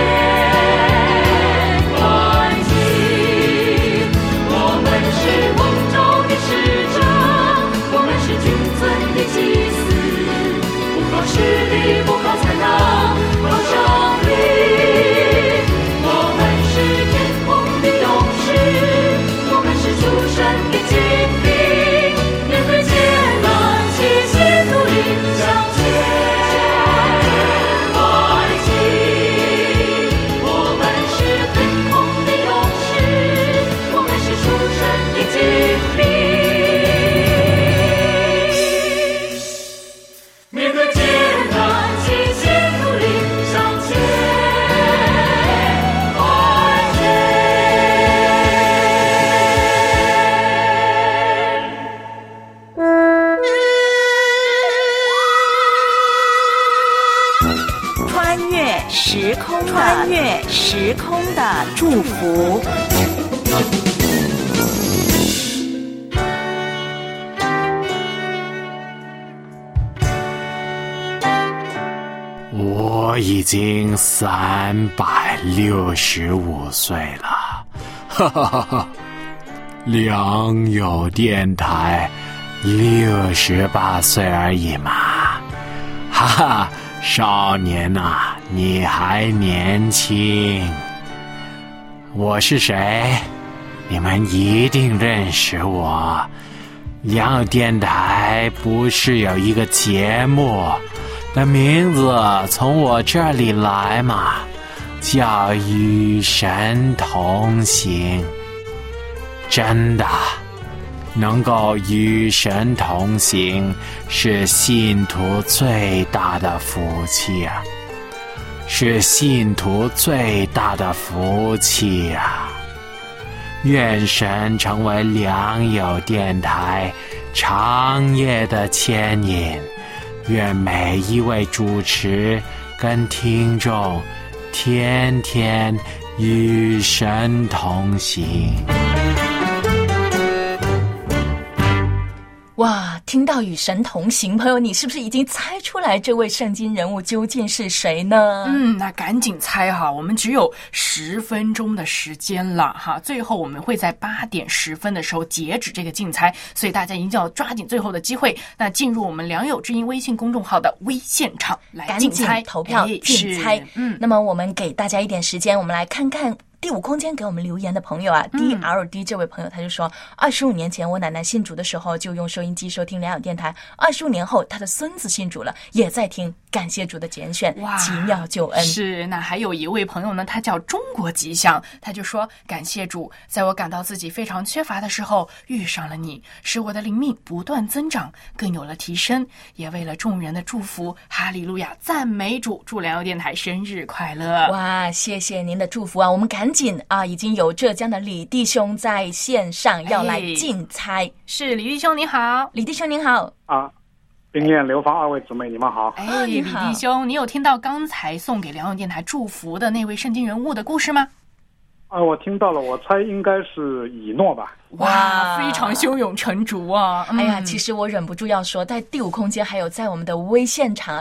迈进。我们是梦中的使者，我们是君尊的祭司，不靠势力，不靠才能，靠胜利。我们是天空的勇士，我们是属神的精灵，面对艰难，齐心努力向前迈进。我们是天空的勇士，我们是属神的精灵，面对艰难，齐心努力向前迈穿越时空，穿越时空的祝福。 我已经三百六十五岁了，哈哈哈哈！良友电台六十八岁而已嘛，哈哈！少年呐、啊，你还年轻。我是谁？你们一定认识我。良友电台不是有一个节目的名字从我这里来嘛，叫与神同行。真的，能够与神同行是信徒最大的福气啊，是信徒最大的福气啊！愿神成为良友电台长夜的牵引，愿每一位主持跟听众天天与神同行。 哇，听到与神同行，朋友，你是不是已经猜出来这位圣经人物究竟是谁呢？ 嗯，那赶紧猜哈，我们只有十分钟的时间了哈，最后我们会在八点十分的时候截止这个竞猜，所以大家一定要抓紧最后的机会，那进入我们良友之音微信公众号的微现场来竞猜， 赶紧投票竞猜。嗯，那么我们给大家一点时间，我们来看看第五空间给我们留言的朋友啊、嗯、D L D 这位朋友他就说，二十五年前我奶奶信主的时候就用收音机收听良友电台，二十五年后他的孙子信主了，也在听，感谢主的拣选，奇妙救恩。 是，那还有一位朋友呢，他叫中国吉祥，他就说，感谢主，在我感到自己非常缺乏的时候遇上了你，使我的灵命不断增长，更有了提升，也为了众人的祝福，哈利路亚，赞美主，祝良友电台生日快乐。 哇，谢谢您的祝福啊，我们赶紧啊，已经有浙江的李弟兄在线上要来竞猜、哎、 是李弟兄你好。 李弟兄您好啊，冰燕刘芳二位姊妹你们好。 哎，李弟兄，你有听到刚才送给良友电台祝福的那位圣经人物的故事吗？ 啊，我听到了，我猜应该是以诺吧。 哇，非常胸有成竹啊！ 哎呀，其实我忍不住要说，在第五空间还有在我们的微现场啊，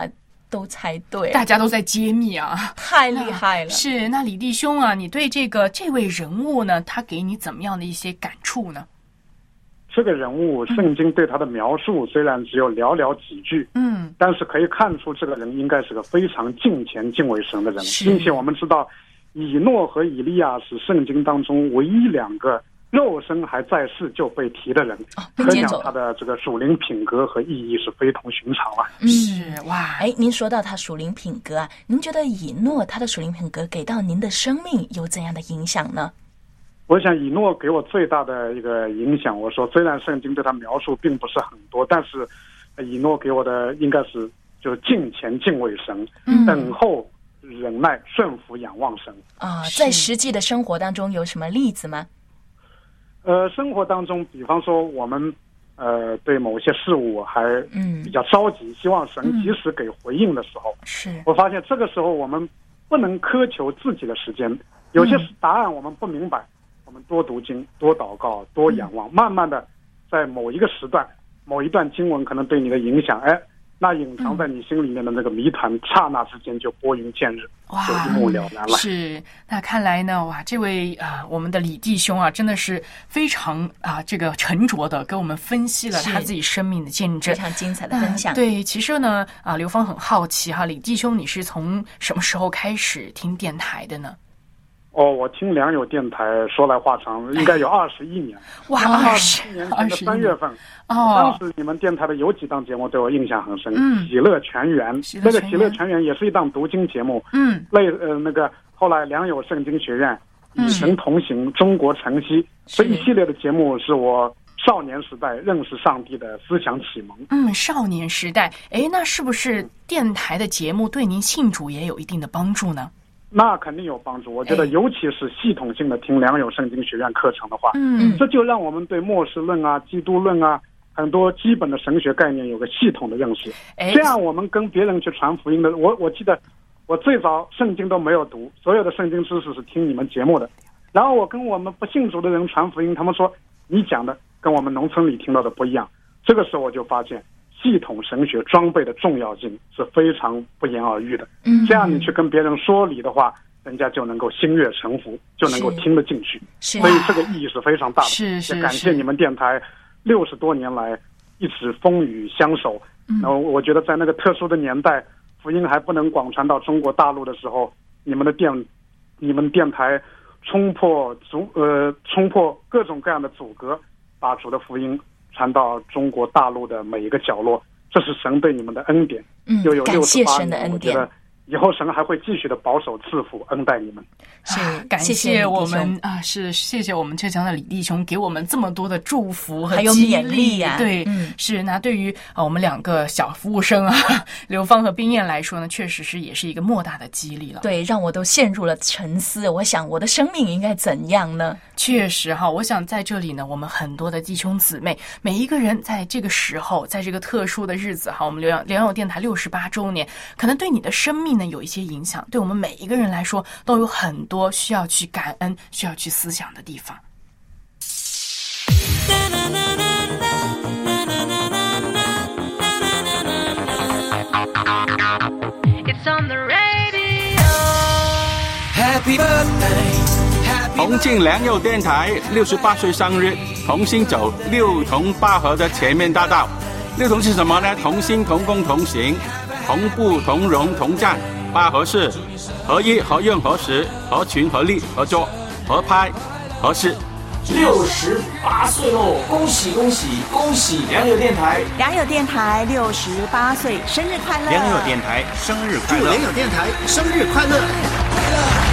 都猜对， 大家都在揭秘啊， 太厉害了。 是，那李弟兄啊，你对这个这位人物呢，他给你怎么样的一些感触呢？ 这个人物，圣经对他的描述虽然只有寥寥几句， 嗯， 但是可以看出这个人应该是个非常敬虔敬畏神的人，并且我们知道，以诺和以利亚是圣经当中唯一两个肉身还在世就被提的人， 哦、 可想他的这个属灵品格和意义是非同寻常了。 是哇，哎，您说到他属灵品格啊，您觉得以诺他的属灵品格给到您的生命有怎样的影响呢？ 我想以诺给我最大的一个影响，我说虽然圣经对他描述并不是很多，但是以诺给我的应该是就是敬虔敬畏神，嗯、等候忍耐顺服仰望神啊。在实际的生活当中有什么例子吗？ 呃，生活当中，比方说我们呃对某些事物还比较着急，嗯、希望神及时给回应的时候， 是、嗯、 我发现这个时候我们不能苛求自己的时间，有些答案我们不明白。嗯，我们多读经，多祷告，多仰望，慢慢的，在某一个时段，某一段经文可能对你的影响，哎，那隐藏在你心里面的那个谜团，刹那之间就拨云见日，就一目了然了。 是，那看来呢，哇，这位啊，我们的李弟兄啊，真的是非常啊，这个沉着的跟我们分析了他自己生命的见证， 非常精彩的分享。 呃、对，其实呢，啊，刘芳很好奇哈，李弟兄，你是从什么时候开始听电台的呢？ 哦，我听良友电台说来话长，应该有二十一年。 哇， 二十一年前的三月份， 哦， 当时你们电台的有几档节目对我印象很深， 嗯， 喜乐全员，那个喜乐全员也是一档读经节目， 嗯， 类呃那个后来良友圣经学院、与神同行、中国晨曦，这一系列的节目是我少年时代认识上帝的思想启蒙。 嗯，少年时代，哎，那是不是电台的节目对您信主也有一定的帮助呢？ 那肯定有帮助，我觉得尤其是系统性的听良友圣经学院课程的话， 嗯， 这就让我们对末世论啊、基督论啊很多基本的神学概念有个系统的认识。这样我们跟别人去传福音的，我我记得我最早圣经都没有读，所有的圣经知识是听你们节目的，然后我跟我们不信主的人传福音，他们说你讲的跟我们农村里听到的不一样。这个时候我就发现系统神学装备的重要性是非常不言而喻的。 嗯， 这样你去跟别人说理的话，人家就能够心悦诚服，就能够听得进去。 是， 所以这个意义是非常大的。 是是， 也感谢你们电台六十多年来一直风雨相守。 嗯， 然后我觉得在那个特殊的年代，福音还不能广传到中国大陆的时候，你们的电，你们电台冲破阻呃冲破各种各样的阻隔，把主的福音传到中国大陆的每一个角落，这是神对你们的恩典。 嗯， 又有六十八年， 恩我觉得以后神还会继续的保守赐福恩待你们。 是，感谢我们啊，是谢谢我们浙江的李弟兄给我们这么多的祝福和还有勉励呀、啊。对，嗯，是那对于啊我们两个小服务生啊，刘芳和冰燕来说呢，确实是也是一个莫大的激励了。 对，让我都陷入了沉思。我想我的生命应该怎样呢？ 确实哈，我想在这里呢，我们很多的弟兄姊妹，每一个人在这个时候，在这个特殊的日子哈，我们良良友电台六十八周年，可能对你的生命呢有一些影响，对我们每一个人来说都有很多需要去感恩、需要去思想的地方。 It's on the radio. Happy birthday. 同庆良友电台六十八岁生日，同心走六同八合的前面大道。六同是什么呢？同心、同工、同行，同步、同荣、同赞。八合是合一、合用、合时、合群、合力、合作、合拍、合适。 六十八岁喽！恭喜恭喜恭喜良友电台！ 良友电台六十八岁生日快乐！ 良友电台生日快乐！ 祝良友电台生日快乐！快乐！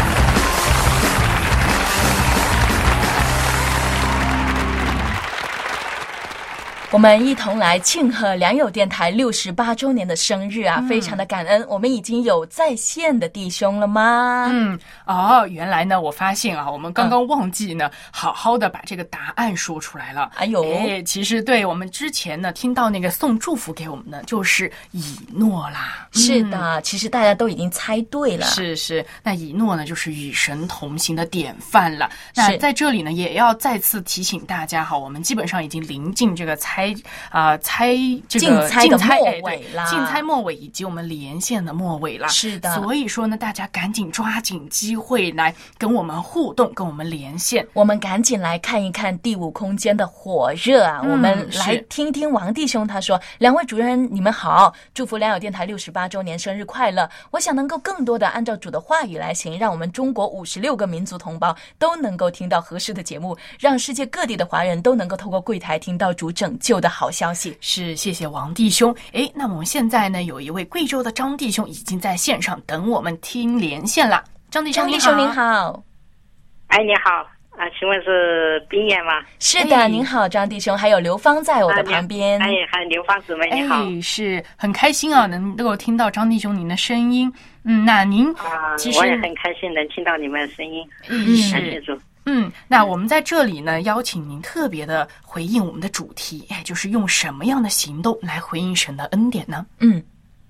我们一同来庆贺良友电台六十八周年的生日啊、嗯！非常的感恩。我们已经有在线的弟兄了吗？ 嗯，哦，原来呢，我发现啊，我们刚刚忘记呢，嗯、好好的把这个答案说出来了。 哎呦， 哎，其实对我们之前呢，听到那个送祝福给我们的就是以诺啦。 是的、嗯，其实大家都已经猜对了。 是是，那以诺呢，就是与神同行的典范了。那在这里呢，也要再次提醒大家哈，我们基本上已经临近这个彩猜啊、呃、猜这个竞猜的末哎尾啦， 竞猜末尾以及我们连线的末尾啦。 是的， 所以说呢，大家赶紧抓紧机会来跟我们互动，跟我们连线。 我们赶紧来看一看第五空间的火热啊！ 嗯、 我们来听听王弟兄他说：“两位主任，你们好，祝福良友电台六十八周年生日快乐！我想能够更多的按照主的话语来行，让我们中国五十六个民族同胞都能够听到合适的节目，让世界各地的华人都能够透过柜台听到主拯救的好消息。” 是，谢谢王弟兄。诶，那我们现在呢，有一位贵州的张弟兄已经在线上等我们听连线了。张弟兄， 张弟兄您好。 哎，你好啊，请问是冰燕吗？ 是的，哎、您好，张弟兄，还有刘芳在我的旁边。 哎，还有刘芳姊妹，你好。 哎，是很开心啊，能够听到张弟兄您的声音。嗯，那您啊， 其实我也很开心能听到你们的声音。 嗯， 感谢主。 嗯，那我们在这里呢，邀请您特别的回应我们的主题，哎，就是用什么样的行动来回应神的恩典呢？ 嗯，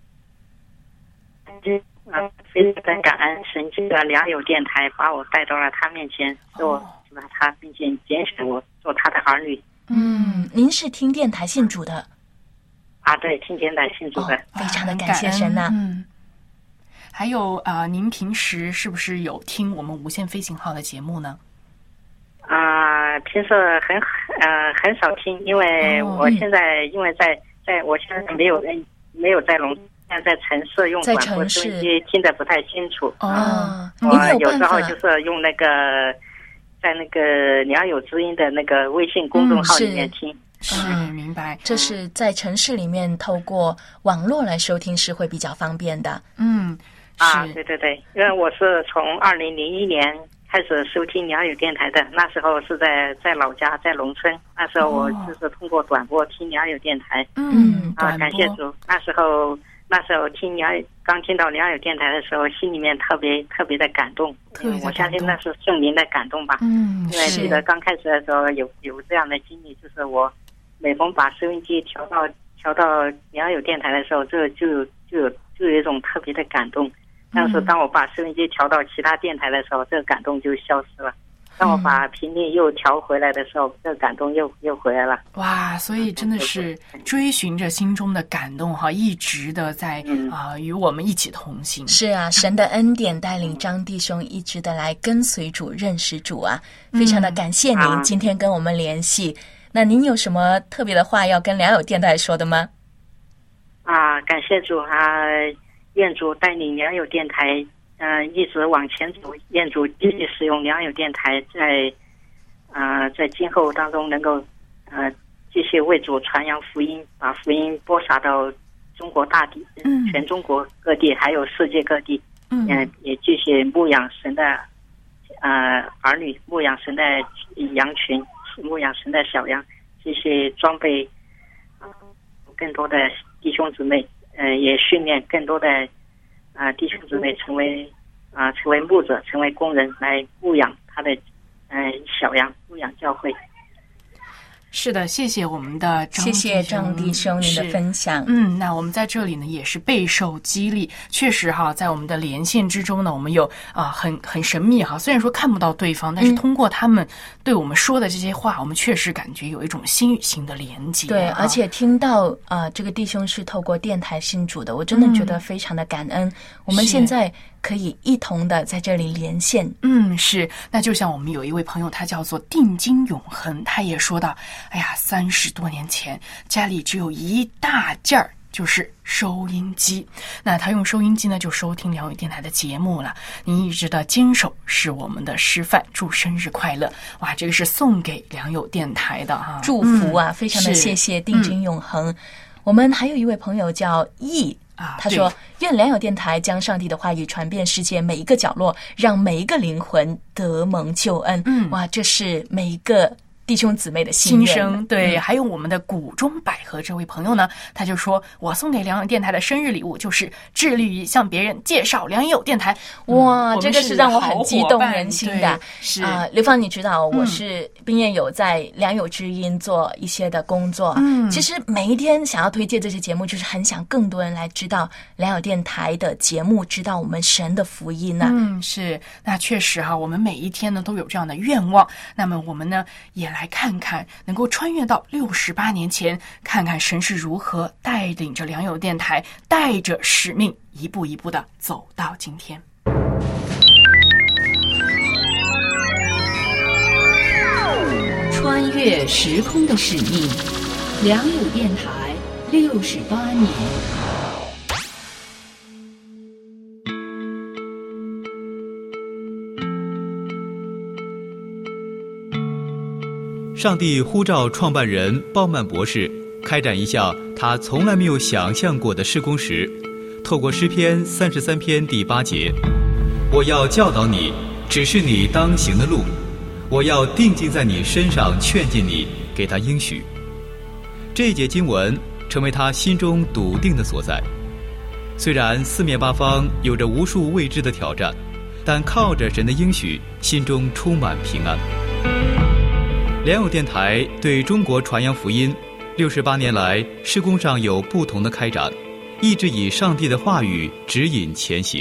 嗯，非常的感恩神这个良友电台把我带到了他面前，使我知道他，并且拣选我做他的儿女。 嗯，您是听电台信主的？ 啊，对，听电台信主的， 哦、非常的感谢神呐、啊。 嗯。还有啊、呃，您平时是不是有听我们无线飞行号的节目呢？ 啊、呃，平时很呃很少听，因为我现在、哦、因为在在我现在没有没有在农村，在城市用广播收音机听得不太清楚。 哦， 我有时候就是用那个在那个良友之音的那个微信公众号里面听。 嗯、是，嗯、明白。 这是在城市里面透过网络来收听是会比较方便的。 嗯。 啊，对对对，因为我是从二零零一年开始收听良友电台的，那时候是在在老家，在农村，那时候我就是通过短波听良友电台。 嗯， 啊，感谢主。那时候那时候听良刚听到良友电台的时候，心里面特别特别的感动。 嗯， 我相信那是圣灵的感动吧。 嗯， 因为记得刚开始的时候有有这样的经历，就是我每逢把收音机调到调到良友电台的时候，这就有就有就有一种特别的感动。但是当我把收音机调到其他电台的时候，这个感动就消失了。当我把频率又调回来的时候，这个感动又又回来了。 哇，所以真的是追寻着心中的感动哈，一直的在啊、呃、与我们一起同行。 是啊，神的恩典带领张弟兄一直的来跟随主、认识主啊，非常的感谢您、嗯、今天跟我们联系。那您有什么特别的话要跟良友电台说的吗？ 啊，感谢主啊！愿主带领良友电台，嗯、呃，一直往前走。愿主继续使用良友电台在，啊、呃，在今后当中能够，呃，继续为主传扬福音，把福音播撒到中国大地， 嗯， 全中国各地，还有世界各地。 嗯， 呃、也继续牧养神的，呃，儿女，牧养神的羊群，牧养神的小羊，继续装备，呃、更多的弟兄姊妹。呃，也训练更多的啊、呃、弟兄姊妹成为啊、呃、成为牧者，成为工人，来牧养他的呃小羊，牧养教会。 是的，谢谢我们的张弟兄， 谢谢张弟兄您的分享。 嗯，那我们在这里呢也是备受激励。确实哈，在我们的连线之中呢，我们有啊、呃、很很神秘哈，虽然说看不到对方，但是通过他们对我们说的这些话，嗯、我们确实感觉有一种心与心的连接。 对，而且听到啊、呃、这个弟兄是透过电台信主的，我真的觉得非常的感恩。嗯、我们现在可以一同的在这里连线。 嗯，是。那就像我们有一位朋友，他叫做定睛永恒，他也说到，哎呀，三十多年前家里只有一大件儿，就是收音机。那他用收音机呢，就收听良友电台的节目了。您一直的坚守是我们的示范。祝生日快乐！哇，这个是送给良友电台的哈， 祝福啊，嗯、非常的谢谢定睛永恒。嗯、我们还有一位朋友叫易。 啊， 他说：“愿良友电台将上帝的话语传遍世界每一个角落，让每一个灵魂得蒙救恩。” 嗯， 哇，这是每一个弟兄姊妹的心声。对、嗯，还有我们的谷中百合这位朋友呢，他就说：“我送给良友电台的生日礼物就是致力于向别人介绍良友电台。” 哇， 嗯、 这个是让我很激动人心的。 是啊、呃，刘芳，你知道我是并业有在良友之音做一些的工作。 嗯， 其实每一天想要推荐这些节目，就是很想更多人来知道良友电台的节目，知道我们神的福音呢、啊。 嗯，是，那确实哈，我们每一天呢都有这样的愿望。那么我们呢也来。 来看看，能够穿越到六十八年前，看看神是如何带领着良友电台，带着使命，一步一步的走到今天。 穿越时空的使命，良友电台六十八年。 上帝呼召创办人鲍曼博士开展一项他从来没有想象过的事工时，透过诗篇三十三篇第八节，我要教导你，指示你当行的路，我要定睛在你身上劝进你，给他应许。这一节经文成为他心中笃定的所在。虽然四面八方有着无数未知的挑战，但靠着神的应许，心中充满平安。良友电台对中国传扬福音六十八年来，事工上有不同的开展，一直以上帝的话语指引前行。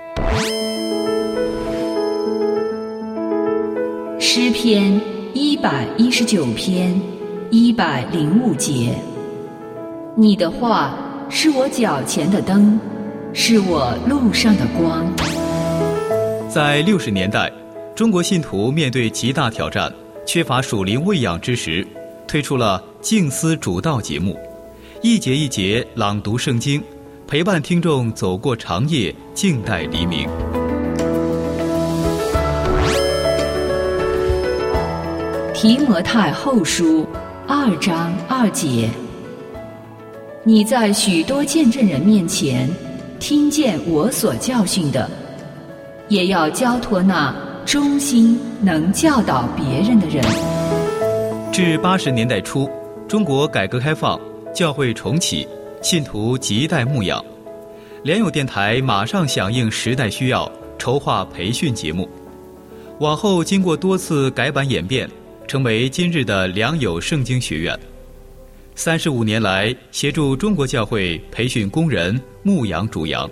诗篇一百一十九篇一百零五节，你的话是我脚前的灯，是我路上的光。 在六十年代，中国信徒面对极大挑战，缺乏属灵喂养之时，推出了静思主道节目，一节一节朗读圣经，陪伴听众走过长夜，静待黎明。 提摩太后书二章二节，你在许多见证人面前听见我所教训的，也要交托那忠心能教导别人的人。 至八十年代初，中国改革开放，教会重启，信徒亟待牧养。良友电台马上响应时代需要，筹划培训节目。往后经过多次改版演变，成为今日的良友圣经学院。三十五年来，协助中国教会培训工人，牧养主羊。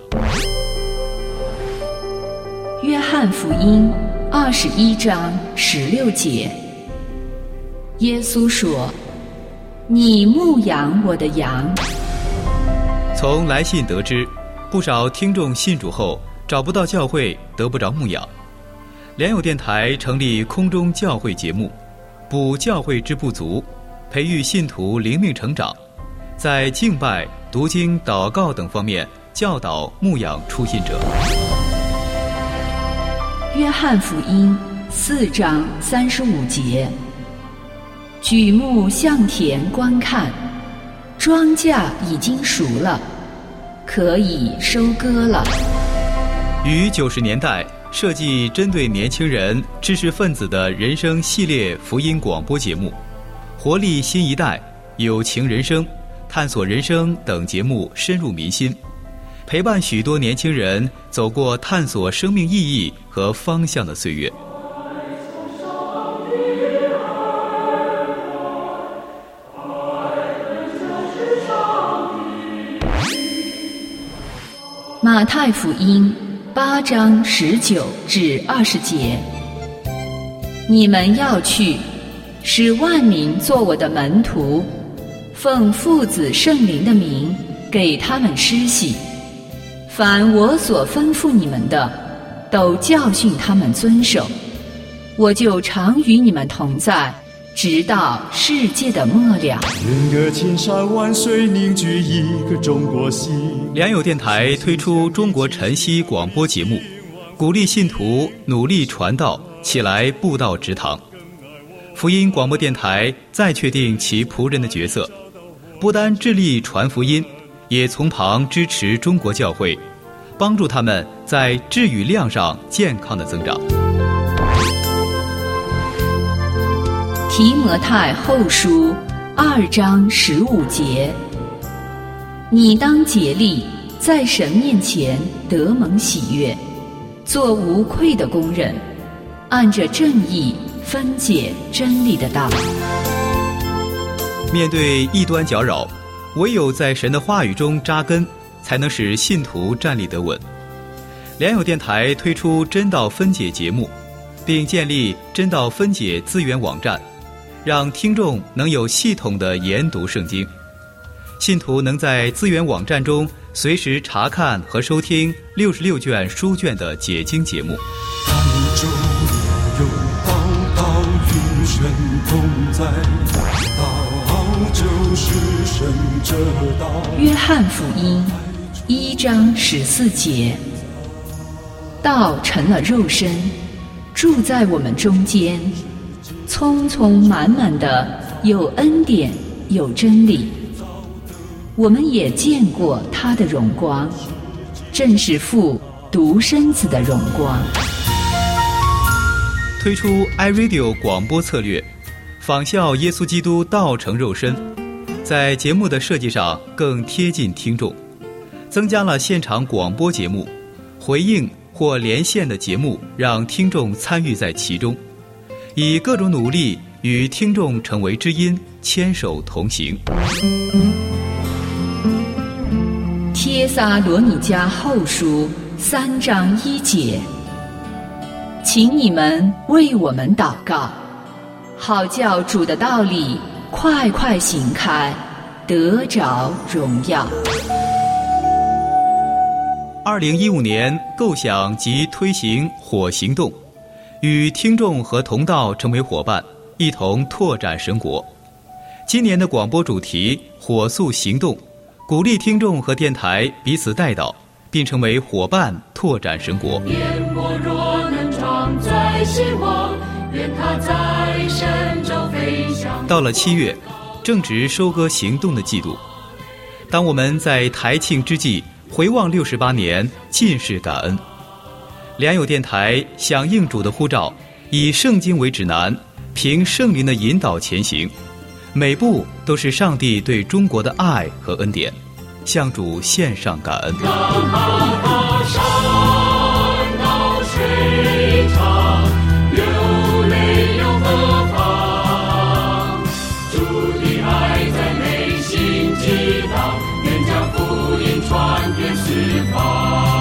约翰福音二十一章十六节，耶稣说：“你牧养我的羊。” 从来信得知，不少听众信主后找不到教会，得不着牧养。良友电台成立空中教会节目，补教会之不足，培育信徒灵命成长，在敬拜、读经、祷告等方面教导牧养初信者。 约翰福音四章三十五节，举目向田观看，庄稼已经熟了，可以收割了。 于九十年代设计针对年轻人、知识分子的人生系列福音广播节目，活力新一代、有情人生、探索人生等节目深入民心，陪伴许多年轻人走过探索生命意义和方向的岁月。 马太福音八章十九至二十节，你们要去，使万民做我的门徒，奉父子圣灵的名给他们施洗，凡我所吩咐你们的，都教训他们遵守，我就常与你们同在，直到世界的末了。 人格千山万水，凝聚一个中国心。 良友电台推出中国晨曦广播节目，鼓励信徒努力传道，起来布道植堂。福音广播电台再确定其仆人的角色，不单致力传福音，也从旁支持中国教会，帮助他们在质与量上健康的增长。 提摩太后书二章十五节，你当竭力在神面前得蒙喜悦，做无愧的工人，按着正义分解真理的道。 面对异端搅扰，唯有在神的话语中扎根，才能使信徒站立得稳。良友电台推出真道分解节目，并建立真道分解资源网站， 让听众能有系统的研读圣经。信徒能在资源网站中随时查看和收听六十六卷书卷的解经节目。 约翰福音一章十四节，道成了肉身，住在我们中间，充充满满的有恩典有真理。我们也见过他的荣光，正是父独生子的荣光。 推出 iRadio 广播策略，仿效耶稣基督道成肉身，在节目的设计上更贴近听众，增加了现场广播节目、回应或连线的节目，让听众参与在其中，以各种努力与听众成为知音，牵手同行。 帖撒罗尼迦后书三章一节，请你们为我们祷告，好叫主的道理快快行开，得着荣耀。 二零一五年构想及推行火行动，与听众和同道成为伙伴，一同拓展神国。今年的广播主题火速行动，鼓励听众和电台彼此带导，并成为伙伴拓展神国。 烟波若能常在希望，愿它在神州飞翔。 到了七月，正值收割行动的季度，当我们在台庆之际回望六十八年，尽是感恩。良友电台响应主的呼召，以圣经为指南，凭圣灵的引导前行，每步都是上帝对中国的爱和恩典，向主献上感恩。 到水长，流泪又何妨？主的爱在内心激荡，愿将福音传遍四方。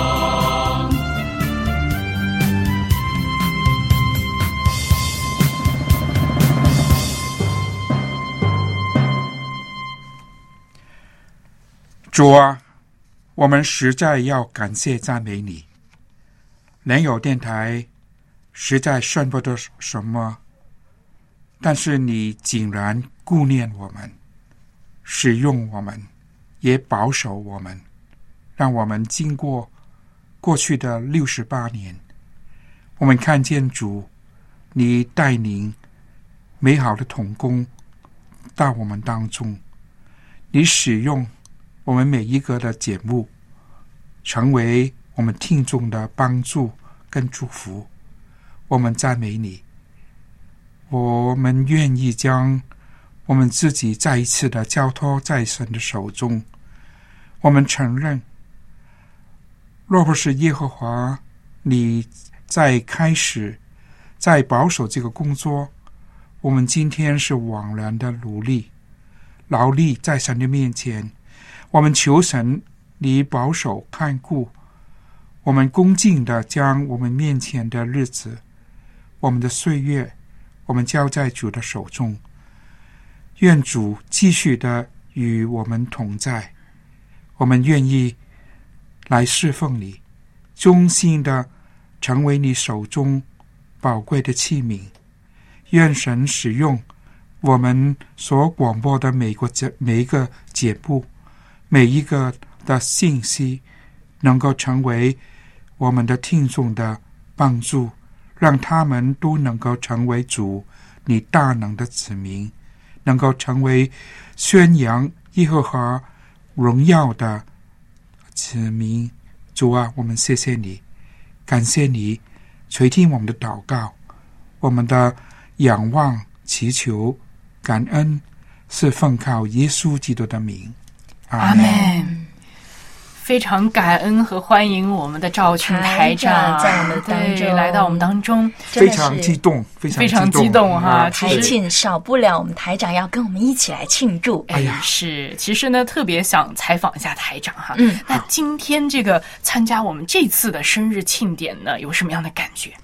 主啊，我们实在要感谢赞美你。良友电台实在算不得什么，但是你竟然顾念我们，使用我们，也保守我们，让我们经过过去的六十八年，我们看见主你带领美好的同工到我们当中，你使用我们每一个的节目成为我们听众的帮助跟祝福。我们赞美你，我们愿意将我们自己再一次的交托在神的手中。我们承认，若不是耶和华你在开始在保守这个工作，我们今天是枉然的努力劳力在神的面前。我们求神你保守看顾，我们恭敬的将我们面前的日子，我们的岁月，我们交在主的手中。愿主继续的与我们同在，我们愿意来侍奉你，忠心的成为你手中宝贵的器皿。愿神使用我们所广播的每个每一个节目，每一个的信息，能够成为我们的听众的帮助，让他们都能够成为主你大能的子民，能够成为宣扬耶和华荣耀的子民。主啊，我们谢谢你，感谢你垂听我们的祷告，我们的仰望祈求感恩是奉靠耶稣基督的名， 阿们。非常感恩和欢迎我们的赵群台长在我们当中来到我们当中， 非常激动，非常非常激动哈！ 台庆少不了我们台长要跟我们一起来庆祝。 哎呀，是，其实呢，特别想采访一下台长哈。嗯，那今天这个参加我们这次的生日庆典呢，有什么样的感觉？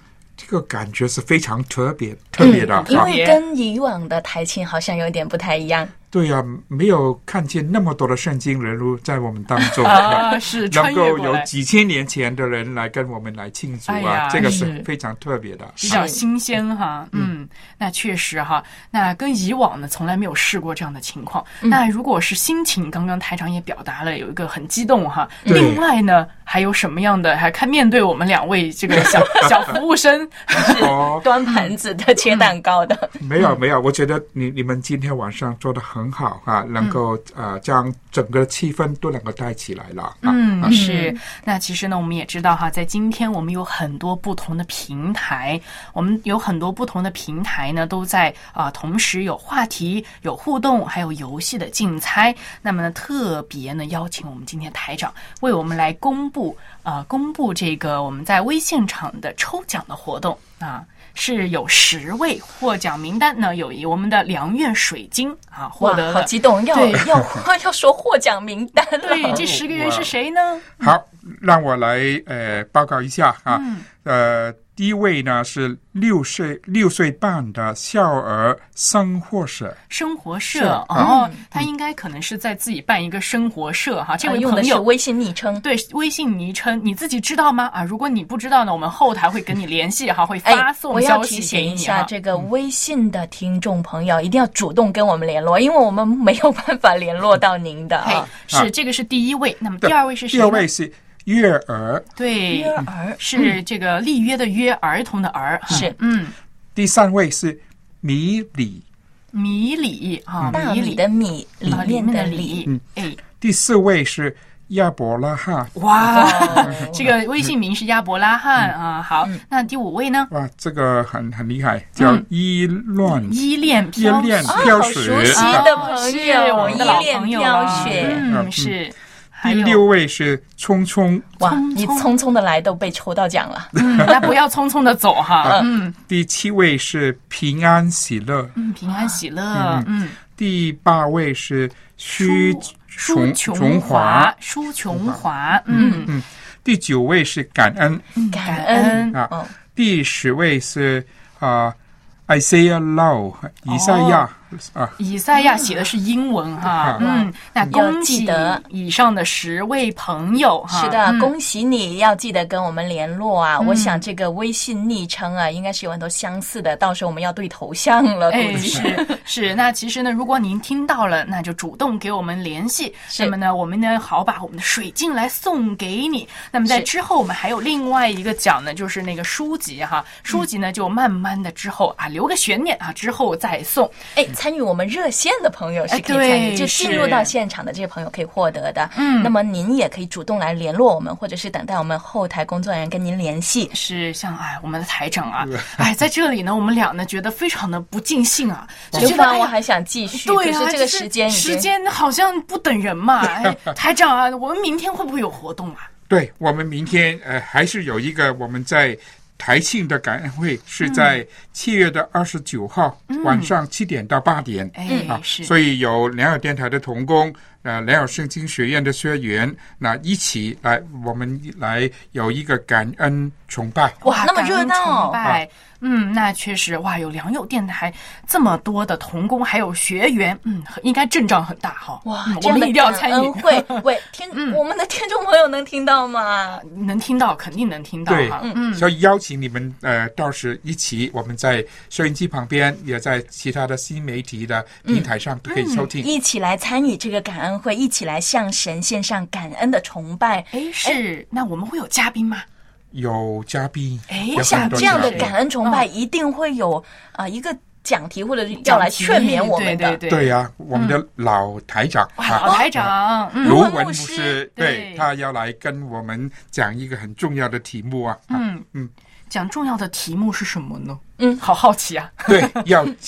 个感觉是非常特别特别的、 嗯、因为跟以往的台庆好像有点不太一样。 对呀、啊，没有看见那么多的圣经人物在我们当中啊，是能够有几千年前的人来跟我们来庆祝啊， 哎、 这个是非常特别的， 比较新鲜哈。嗯，嗯那确实哈，那跟以往呢从来没有试过这样的情况。嗯、那如果是心情，刚刚台长也表达了有一个很激动哈。另外呢，还有什么样的？还看面对我们两位这个小小服务生， 是端盘子的、切蛋糕的。 嗯、没有没有，我觉得你你们今天晚上做的很。很好啊，能够、嗯、呃将整个气氛都能够带起来了。 嗯，啊、是。那其实呢，我们也知道哈，在今天我们有很多不同的平台，我们有很多不同的平台呢，都在啊、呃、同时有话题、有互动，还有游戏的竞猜。那么呢，特别呢邀请我们今天台长为我们来公布啊、呃、公布这个我们在微现场的抽奖的活动啊。是有十位获奖名单呢，有我们的良月水晶啊，获得了， 好激动，要要要说获奖名单了。 对，这十个人是谁呢？ 好，让我来呃报告一下啊，嗯、呃。第一位呢是六岁六岁半的少儿生活社， 生活社哦、嗯，他应该可能是在自己办一个生活社哈。这位朋友、 啊、用的是微信昵称， 对，微信昵称，你自己知道吗？啊，如果你不知道呢，我们后台会跟你联系哈，会发送消息给你。 我要提醒一下这个微信的听众朋友，一定要主动跟我们联络，因为我们没有办法联络到您的啊。 是、啊、这个是第一位，那么第二位是谁呢？ 第二位是。约儿， 对， 约儿是这个立约的约，儿童的儿， 是嗯。 第三位是米里， 米里啊， 大米的米，里面的里， 嗯，哎。第四位是亚伯拉罕， 哇，这个微信名是亚伯拉罕啊。好，那第五位呢？ 哇，这个很很厉害，叫依恋， 依恋依恋飘雪， 好熟悉的朋友， 我们的老朋友飘雪， 嗯，是。 第六位是匆匆， 哇，你匆匆的来都被抽到奖了， 嗯，那不要匆匆的走哈。嗯， 第七位是平安喜乐， 嗯，平安喜乐，嗯。 第八位是舒舒琼华，舒琼华，嗯嗯。第九位是感恩， 感恩啊。第十位是啊。Isaiah Lau， 以赛亚、 哦、啊，以赛亚写的是英文哈，嗯，那恭喜以上的十位朋友哈， 是的、嗯，恭喜你，要记得跟我们联络啊、嗯。我想这个微信昵称啊，应该是有很多相似的，到时候我们要对头像了， 哎，是是。那其实呢，如果您听到了，那就主动给我们联系，那么呢，我们呢好把我们的水晶来送给你。那么在之后，我们还有另外一个奖呢，就是那个书籍哈，书籍呢就慢慢的之后啊。留个悬念啊，之后再送。 哎，参与我们热线的朋友是可以参与，就进入到现场的这些朋友可以获得的。嗯，那么您也可以主动来联络我们，或者是等待我们后台工作人员跟您联系。 是像哎，我们的台长啊，哎，在这里呢，我们俩呢觉得非常的不尽兴啊。 刘凡，我还想继续， 对啊，可是这个时间时间好像不等人嘛。哎，台长啊，我们明天会不会有活动啊？ 对，我们明天呃还是有一个我们在。台庆的感恩会是在七月的二十九号、嗯、晚上七点到八点， 嗯、啊， 所以有良友电台的同工，呃，良友圣经学院的学员，那一起来，我们来有一个感恩崇拜。 哇，那么热闹！ 崇拜。啊嗯，那确实哇，有良友电台这么多的同工还有学员，嗯，应该阵仗很大哈。 哇， 嗯、我们一定要参与。 会，喂，听、嗯，我们的听众朋友能听到吗？ 能听到，肯定能听到。 对， 嗯嗯，所以邀请你们呃，到时一起，我们在收音机旁边，也在其他的新媒体的平台上都可以收听、 嗯嗯，一起来参与这个感恩会，一起来向神献上感恩的崇拜。 哎，是，那我们会有嘉宾吗？ 有嘉宾， 哎，我想这样的感恩崇拜一定会有啊、呃、一个讲题，或者要来劝勉我们的。 对对呀、啊，我们的老台长， 嗯啊、老台长卢文牧师，对，他要来跟我们讲一个很重要的题目啊。嗯嗯，讲重要的题目是什么呢？嗯，好好奇啊。 对，要解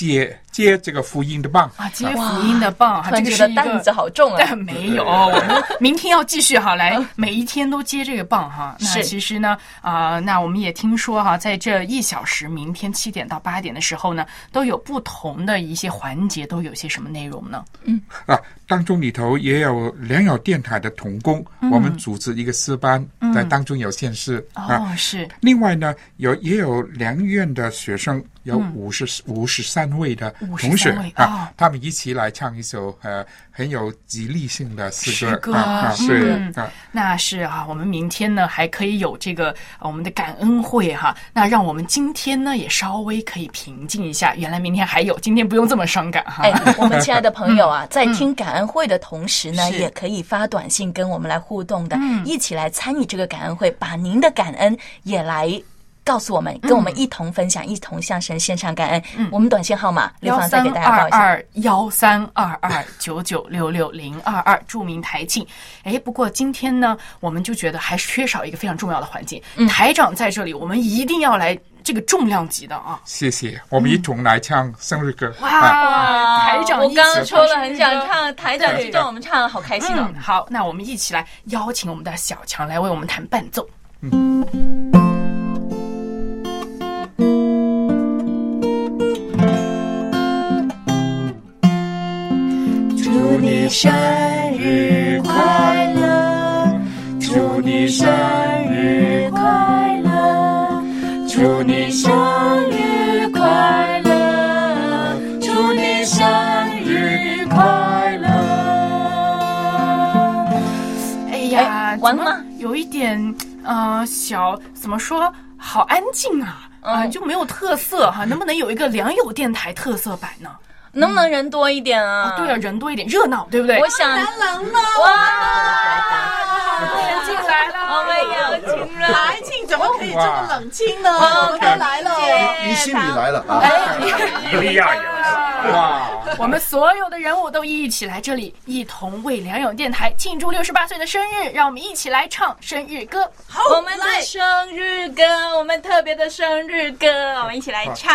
接这个福音的棒啊，接福音的棒哈， 这个是一个担子好重啊。 但没有，我们明天要继续哈，来每一天都接这个棒哈。那其实呢，啊、呃，那我们也听说哈，在这一小时，明天七点到八点的时候呢，都有不同的一些环节，都有些什么内容呢？ 嗯啊，当中里头也有良友电台的同工，嗯、我们组织一个诗班，在当中有献诗、 嗯、啊。哦，是。 另外呢，有也有良院的学生。有五十五十三位的同学啊、哦，他们一起来唱一首呃很有激励性的诗歌。 诗歌啊，对、 嗯、啊，那是啊，我们明天呢还可以有这个、啊、我们的感恩会哈、啊，那让我们今天呢也稍微可以平静一下。原来明天还有，今天不用这么伤感哈。 哎，我们亲爱的朋友啊，在听感恩会的同时呢，也可以发短信跟我们来互动的，嗯、一起来参与这个感恩会，把您的感恩也来。告诉我们，跟我们一同分享，嗯、一同向神献上感恩。嗯、我们短信号码刘芳再给大家报一下： 幺三二二九九六六零二二，著名台庆。哎，不过今天呢，我们就觉得还是缺少一个非常重要的环节。嗯、台长在这里，我们一定要来这个重量级的啊！ 谢谢，我们一同来唱生日歌。 嗯、哇，啊、台长， 我刚刚说了很想唱，台长就叫我们唱，好开心哦、 嗯！好，那我们一起来邀请我们的小强来为我们弹伴奏。嗯。 祝你生日快乐，祝你生日快乐，祝你生日快乐，祝你生日快乐。 哎呀，完了吗？有一点呃小，怎么说？好安静啊，啊、呃，就没有特色哈。能不能有一个良友电台特色版呢？ 能不能人多一点啊？ 哦、对啊，人多一点，热闹，对不对？ 我想， 太冷了！ 哇，冷静来了， 我们有请了。 台庆怎么可以这么冷清呢？我们都来了， 你心里来了啊！ 伊利亚也来了，哇！我们所有的人物都一起来这里，一同为良友电台庆祝六十八岁的生日，让我们一起来唱生日歌。 好，我们的生日歌，我们特别的生日歌，我们一起来唱。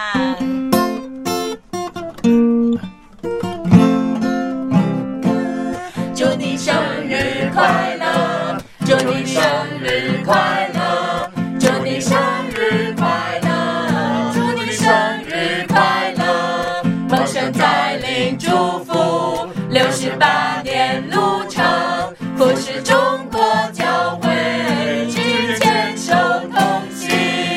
祝你生日快乐，祝你生日快乐，祝你生日快乐，祝你生日快乐，丰盛在临，祝福六十八年路程，服侍中国教会，只牵手同行。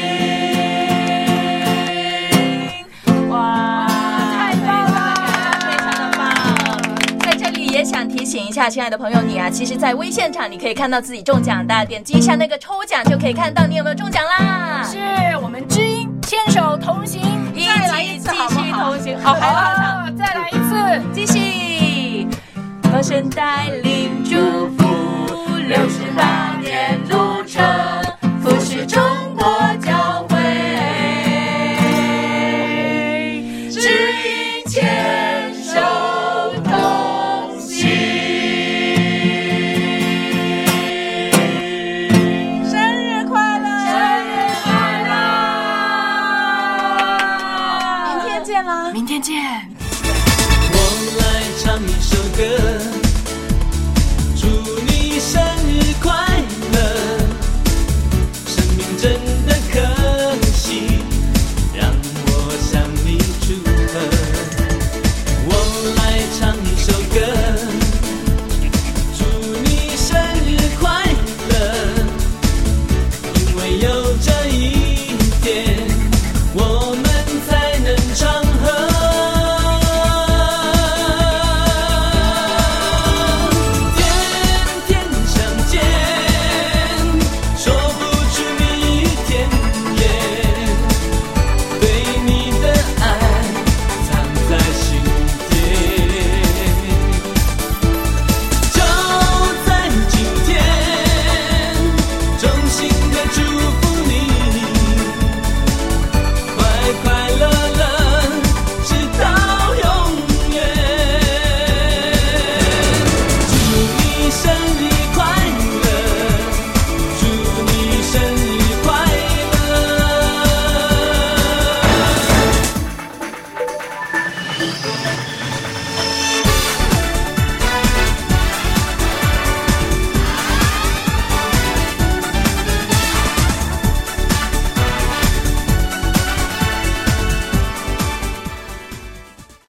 哇，太棒了，非常的棒！在这里也想提醒一下，亲爱的朋友，你啊，其实在微现场你可以看到自己中奖的，点击一下那个抽奖就可以看到你有没有中奖啦。 是我们知音牵手同行， 再来一次继续同行， 好好好，再来一次， 继续。丰盛带领祝福六十八年路程，服侍中国教会， 指引牵手同行。 生日快乐， 生日快乐！ 明天见啦， 明天见。 我来唱一首歌，祝你生日快乐，生命真的可惜，让我向你祝贺。我来唱一首歌，祝你生日快乐，因为有